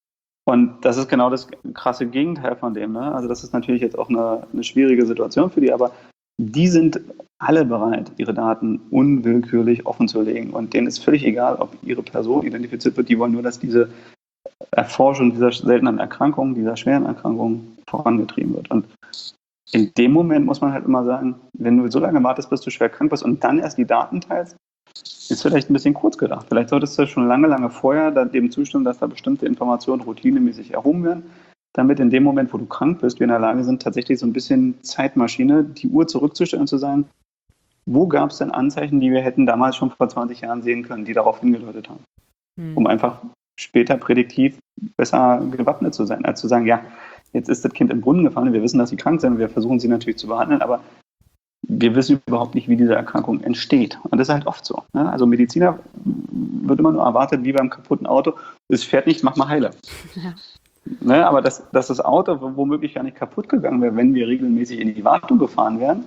Und das ist genau das krasse Gegenteil von dem. Ne? Also das ist natürlich jetzt auch eine schwierige Situation für die, aber die sind alle bereit, ihre Daten unwillkürlich offen zu legen. Und denen ist völlig egal, ob ihre Person identifiziert wird. Die wollen nur, dass diese Erforschung dieser seltenen Erkrankung, dieser schweren Erkrankung vorangetrieben wird. Und in dem Moment muss man halt immer sagen, wenn du so lange wartest, bis du schwer krank bist und dann erst die Daten teilst, ist vielleicht ein bisschen kurz gedacht. Vielleicht solltest du schon lange vorher dem zustimmen, dass da bestimmte Informationen routinemäßig erhoben werden, damit in dem Moment, wo du krank bist, wir in der Lage sind, tatsächlich so ein bisschen Zeitmaschine, die Uhr zurückzustellen und zu sagen, wo gab es denn Anzeichen, die wir hätten damals schon vor 20 Jahren sehen können, die darauf hingedeutet haben, um einfach später prädiktiv besser gewappnet zu sein, als zu sagen, ja, jetzt ist das Kind im Brunnen gefallen, wir wissen, dass sie krank sind und wir versuchen sie natürlich zu behandeln, aber wir wissen überhaupt nicht, wie diese Erkrankung entsteht. Und das ist halt oft so. Ne? Also Mediziner wird immer nur erwartet, wie beim kaputten Auto, es fährt nicht, mach mal heile. Ja. Ne? Aber dass das Auto womöglich gar nicht kaputt gegangen wäre, wenn wir regelmäßig in die Wartung gefahren wären,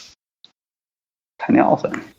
kann ja auch sein.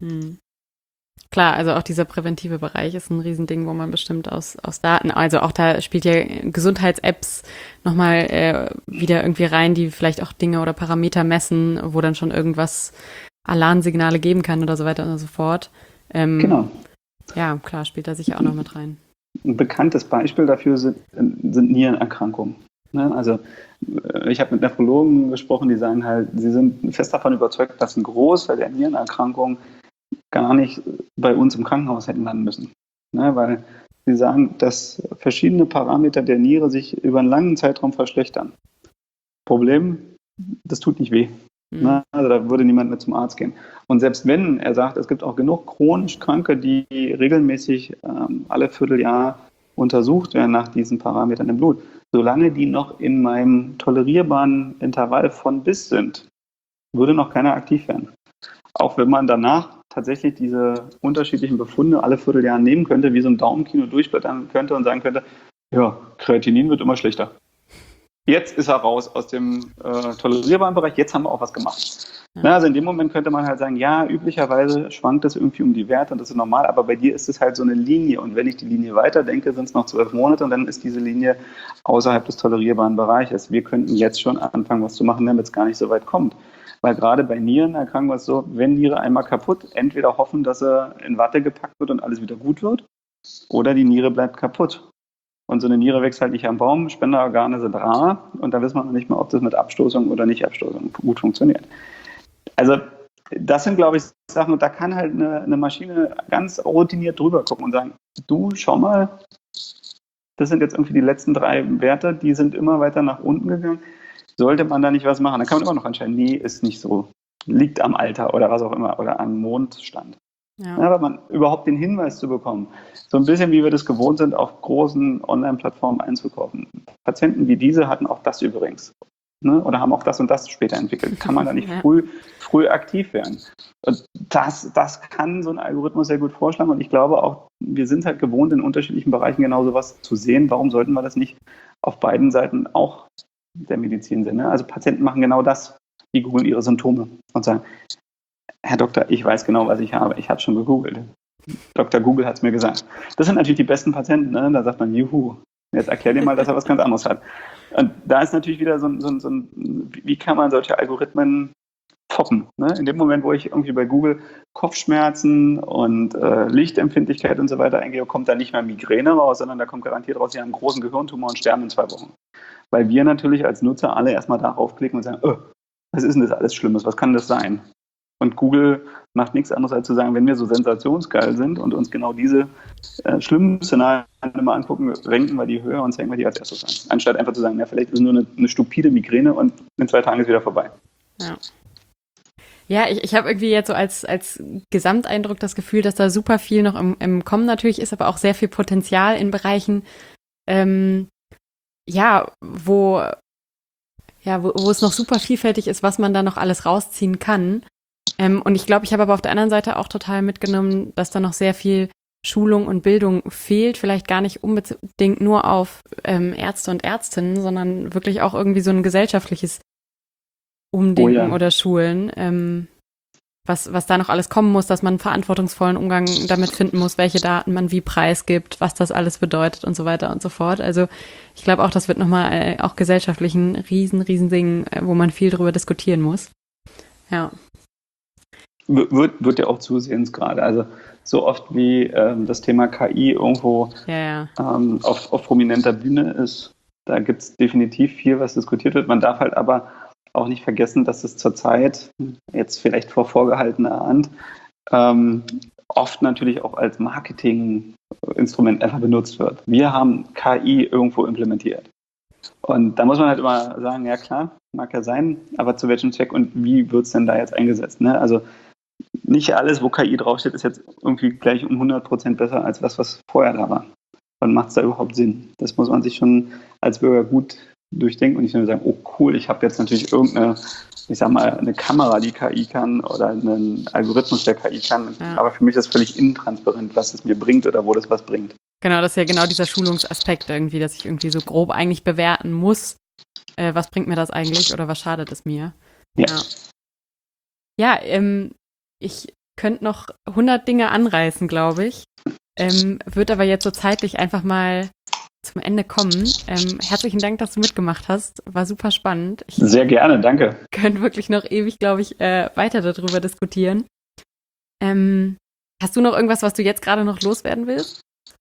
Klar, also auch dieser präventive Bereich ist ein Riesending, wo man bestimmt aus Daten, also auch da spielt ja Gesundheits-Apps nochmal wieder irgendwie rein, die vielleicht auch Dinge oder Parameter messen, wo dann schon irgendwas Alarmsignale geben kann oder so weiter und so fort. Genau. Ja, klar, spielt da sicher auch noch mit rein. Ein bekanntes Beispiel dafür sind Nierenerkrankungen. Ne? Also ich habe mit Nephrologen gesprochen, die sagen halt, sie sind fest davon überzeugt, dass ein Großteil der Nierenerkrankungen gar nicht bei uns im Krankenhaus hätten landen müssen. Ne? Weil sie sagen, dass verschiedene Parameter der Niere sich über einen langen Zeitraum verschlechtern. Problem, das tut nicht weh. Ne? Also da würde niemand mehr zum Arzt gehen. Und selbst wenn er sagt, es gibt auch genug chronisch Kranke, die regelmäßig alle Vierteljahr untersucht werden nach diesen Parametern im Blut, solange die noch in meinem tolerierbaren Intervall von bis sind, würde noch keiner aktiv werden. Auch wenn man danach tatsächlich diese unterschiedlichen Befunde alle Vierteljahr nehmen könnte, wie so ein Daumenkino durchblättern könnte und sagen könnte, ja, Kreatinin wird immer schlechter. Jetzt ist er raus aus dem tolerierbaren Bereich, jetzt haben wir auch was gemacht. Ja. Na, also in dem Moment könnte man halt sagen, ja, üblicherweise schwankt es irgendwie um die Werte und das ist normal, aber bei dir ist es halt so eine Linie und wenn ich die Linie weiterdenke, sind es noch 12 Monate und dann ist diese Linie außerhalb des tolerierbaren Bereiches. Wir könnten jetzt schon anfangen, was zu machen, damit es gar nicht so weit kommt. Weil gerade bei Nierenerkrankungen war es so, wenn Niere einmal kaputt, entweder hoffen, dass sie in Watte gepackt wird und alles wieder gut wird, oder die Niere bleibt kaputt. Und so eine Niere wächst halt nicht am Baum, Spenderorgane sind rar und da wissen wir noch nicht mal, ob das mit Abstoßung oder Nicht-Abstoßung gut funktioniert. Also das sind, glaube ich, Sachen, und da kann halt eine Maschine ganz routiniert drüber gucken und sagen, du, schau mal, das sind jetzt irgendwie die letzten 3 Werte, die sind immer weiter nach unten gegangen. Sollte man da nicht was machen? Dann kann man immer noch entscheiden, nee, ist nicht so. Liegt am Alter oder was auch immer oder am Mondstand. Ja. Ja, aber man überhaupt den Hinweis zu bekommen. So ein bisschen wie wir das gewohnt sind, auf großen Online-Plattformen einzukaufen. Patienten wie diese hatten auch das übrigens. Ne? Oder haben auch das und das später entwickelt. Kann man da nicht Ja. früh aktiv werden? Und das kann so ein Algorithmus sehr gut vorschlagen. Und ich glaube auch, wir sind halt gewohnt, in unterschiedlichen Bereichen genau sowas zu sehen. Warum sollten wir das nicht auf beiden Seiten auch der Medizin sehen? Ne? Also Patienten machen genau das. Die googeln ihre Symptome und sagen, Herr Doktor, ich weiß genau, was ich habe. Ich habe schon gegoogelt. Dr. Google hat es mir gesagt. Das sind natürlich die besten Patienten. Ne? Da sagt man, juhu, jetzt erklär dir mal, dass er was ganz anderes hat. Und da ist natürlich wieder so ein wie kann man solche Algorithmen toppen? Ne? In dem Moment, wo ich irgendwie bei Google Kopfschmerzen und Lichtempfindlichkeit und so weiter eingehe, kommt da nicht mehr Migräne raus, sondern da kommt garantiert raus, Sie haben einen großen Gehirntumor und sterben in 2 Wochen. Weil wir natürlich als Nutzer alle erstmal darauf klicken und sagen, was ist denn das alles Schlimmes? Was kann das sein? Und Google macht nichts anderes als zu sagen, wenn wir so sensationsgeil sind und uns genau diese schlimmen Szenarien mal angucken, ranken wir die höher und zeigen wir die als erstes an. Anstatt einfach zu sagen, ja, vielleicht ist es nur eine stupide Migräne und in 2 Tagen ist wieder vorbei. Ja. Ja, ich habe irgendwie jetzt so als Gesamteindruck das Gefühl, dass da super viel noch im Kommen natürlich ist, aber auch sehr viel Potenzial in Bereichen, wo es noch super vielfältig ist, was man da noch alles rausziehen kann. Und ich glaube, ich habe aber auf der anderen Seite auch total mitgenommen, dass da noch sehr viel Schulung und Bildung fehlt, vielleicht gar nicht unbedingt nur auf Ärzte und Ärztinnen, sondern wirklich auch irgendwie so ein gesellschaftliches Umdenken oder Schulen, was da noch alles kommen muss, dass man einen verantwortungsvollen Umgang damit finden muss, welche Daten man wie preisgibt, was das alles bedeutet und so weiter und so fort. Also ich glaube auch, das wird nochmal auch gesellschaftlich ein riesen Ding, wo man viel drüber diskutieren muss. Ja. Wird ja auch zusehends gerade. Also so oft wie das Thema KI irgendwo auf prominenter Bühne ist, da gibt es definitiv viel, was diskutiert wird. Man darf halt aber auch nicht vergessen, dass es zurzeit, jetzt vielleicht vor vorgehaltener Hand, oft natürlich auch als Marketinginstrument einfach benutzt wird. Wir haben KI irgendwo implementiert. Und da muss man halt immer sagen, ja klar, mag ja sein, aber zu welchem Zweck und wie wird es denn da jetzt eingesetzt? Ne? Also nicht alles, wo KI draufsteht, ist jetzt irgendwie gleich um 100% besser als was vorher da war. Wann macht es da überhaupt Sinn? Das muss man sich schon als Bürger gut durchdenken und nicht nur sagen, oh cool, ich habe jetzt natürlich eine Kamera, die KI kann oder einen Algorithmus, der KI kann. Ja. Aber für mich ist das völlig intransparent, was es mir bringt oder wo das was bringt. Genau, das ist ja genau dieser Schulungsaspekt irgendwie, dass ich irgendwie so grob eigentlich bewerten muss, was bringt mir das eigentlich oder was schadet es mir? Ja, ich könnte noch 100 Dinge anreißen, glaube ich. Wird aber jetzt so zeitlich einfach mal zum Ende kommen. Herzlichen Dank, dass du mitgemacht hast. War super spannend. Sehr gerne, danke. Können wirklich noch ewig, glaube ich, weiter darüber diskutieren. Hast du noch irgendwas, was du jetzt gerade noch loswerden willst?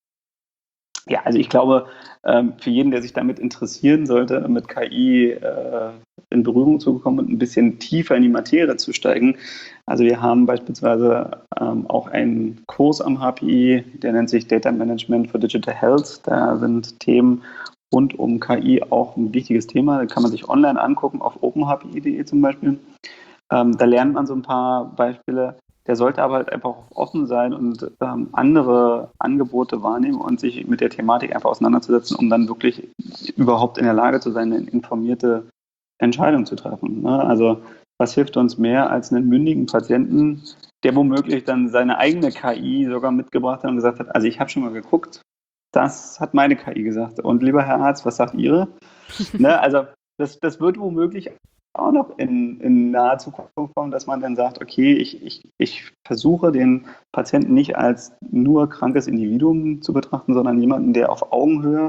Ja, also ich glaube, für jeden, der sich damit interessieren sollte, mit KI in Berührung zu kommen und ein bisschen tiefer in die Materie zu steigen. Also wir haben beispielsweise auch einen Kurs am HPI, der nennt sich Data Management for Digital Health. Da sind Themen rund um KI auch ein wichtiges Thema. Da kann man sich online angucken, auf openhpi.de zum Beispiel. Da lernt man so ein paar Beispiele. Der sollte aber halt einfach offen sein und andere Angebote wahrnehmen und sich mit der Thematik einfach auseinanderzusetzen, um dann wirklich überhaupt in der Lage zu sein, eine informierte Entscheidung zu treffen. Ne? Also was hilft uns mehr als einen mündigen Patienten, der womöglich dann seine eigene KI sogar mitgebracht hat und gesagt hat, also ich habe schon mal geguckt, das hat meine KI gesagt. Und lieber Herr Arzt, was sagt Ihre? Ne? Also das wird womöglich auch noch in naher Zukunft kommen, dass man dann sagt, okay, ich versuche den Patienten nicht als nur krankes Individuum zu betrachten, sondern jemanden, der auf Augenhöhe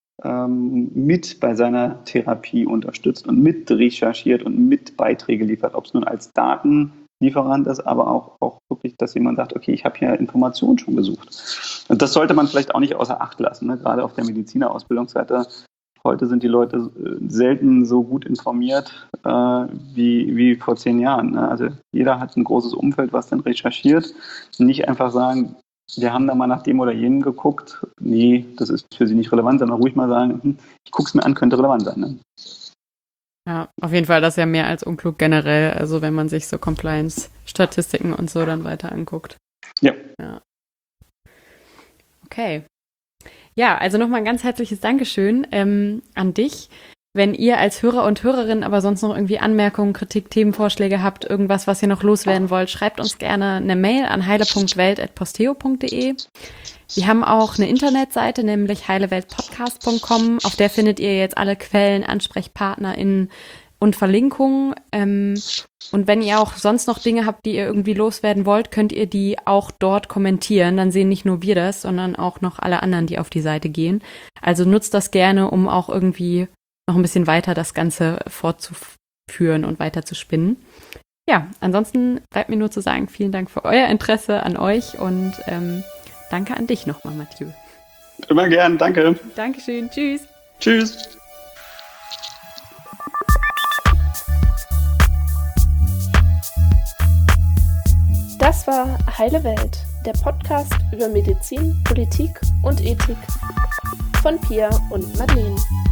mit bei seiner Therapie unterstützt und mit recherchiert und mit Beiträge liefert, ob es nun als Datenlieferant ist, aber auch wirklich, dass jemand sagt, okay, ich habe hier Informationen schon gesucht. Und das sollte man vielleicht auch nicht außer Acht lassen, ne? Gerade auf der Medizinerausbildungsseite. Heute sind die Leute selten so gut informiert wie vor 10 Jahren. Ne? Also jeder hat ein großes Umfeld, was dann recherchiert. Nicht einfach sagen, wir haben da mal nach dem oder jenem geguckt. Nee, das ist für sie nicht relevant, sondern ruhig mal sagen, ich gucke es mir an, könnte relevant sein. Ne? Ja, auf jeden Fall, das ist ja mehr als unklug generell, also wenn man sich so Compliance-Statistiken und so dann weiter anguckt. Ja. Okay. Ja, also nochmal ein ganz herzliches Dankeschön an dich. Wenn ihr als Hörer und Hörerin aber sonst noch irgendwie Anmerkungen, Kritik, Themenvorschläge habt, irgendwas, was ihr noch loswerden wollt, schreibt uns gerne eine Mail an heile.welt@posteo.de. Wir haben auch eine Internetseite, nämlich heileweltpodcast.com. Auf der findet ihr jetzt alle Quellen, AnsprechpartnerInnen und Verlinkungen. Und wenn ihr auch sonst noch Dinge habt, die ihr irgendwie loswerden wollt, könnt ihr die auch dort kommentieren. Dann sehen nicht nur wir das, sondern auch noch alle anderen, die auf die Seite gehen. Also nutzt das gerne, um auch irgendwie noch ein bisschen weiter das Ganze fortzuführen und weiter zu spinnen. Ja, ansonsten bleibt mir nur zu sagen, vielen Dank für euer Interesse an euch und danke an dich nochmal, Mathieu. Immer gern, danke. Dankeschön, tschüss. Tschüss. Das war Heile Welt, der Podcast über Medizin, Politik und Ethik von Pia und Madeleine.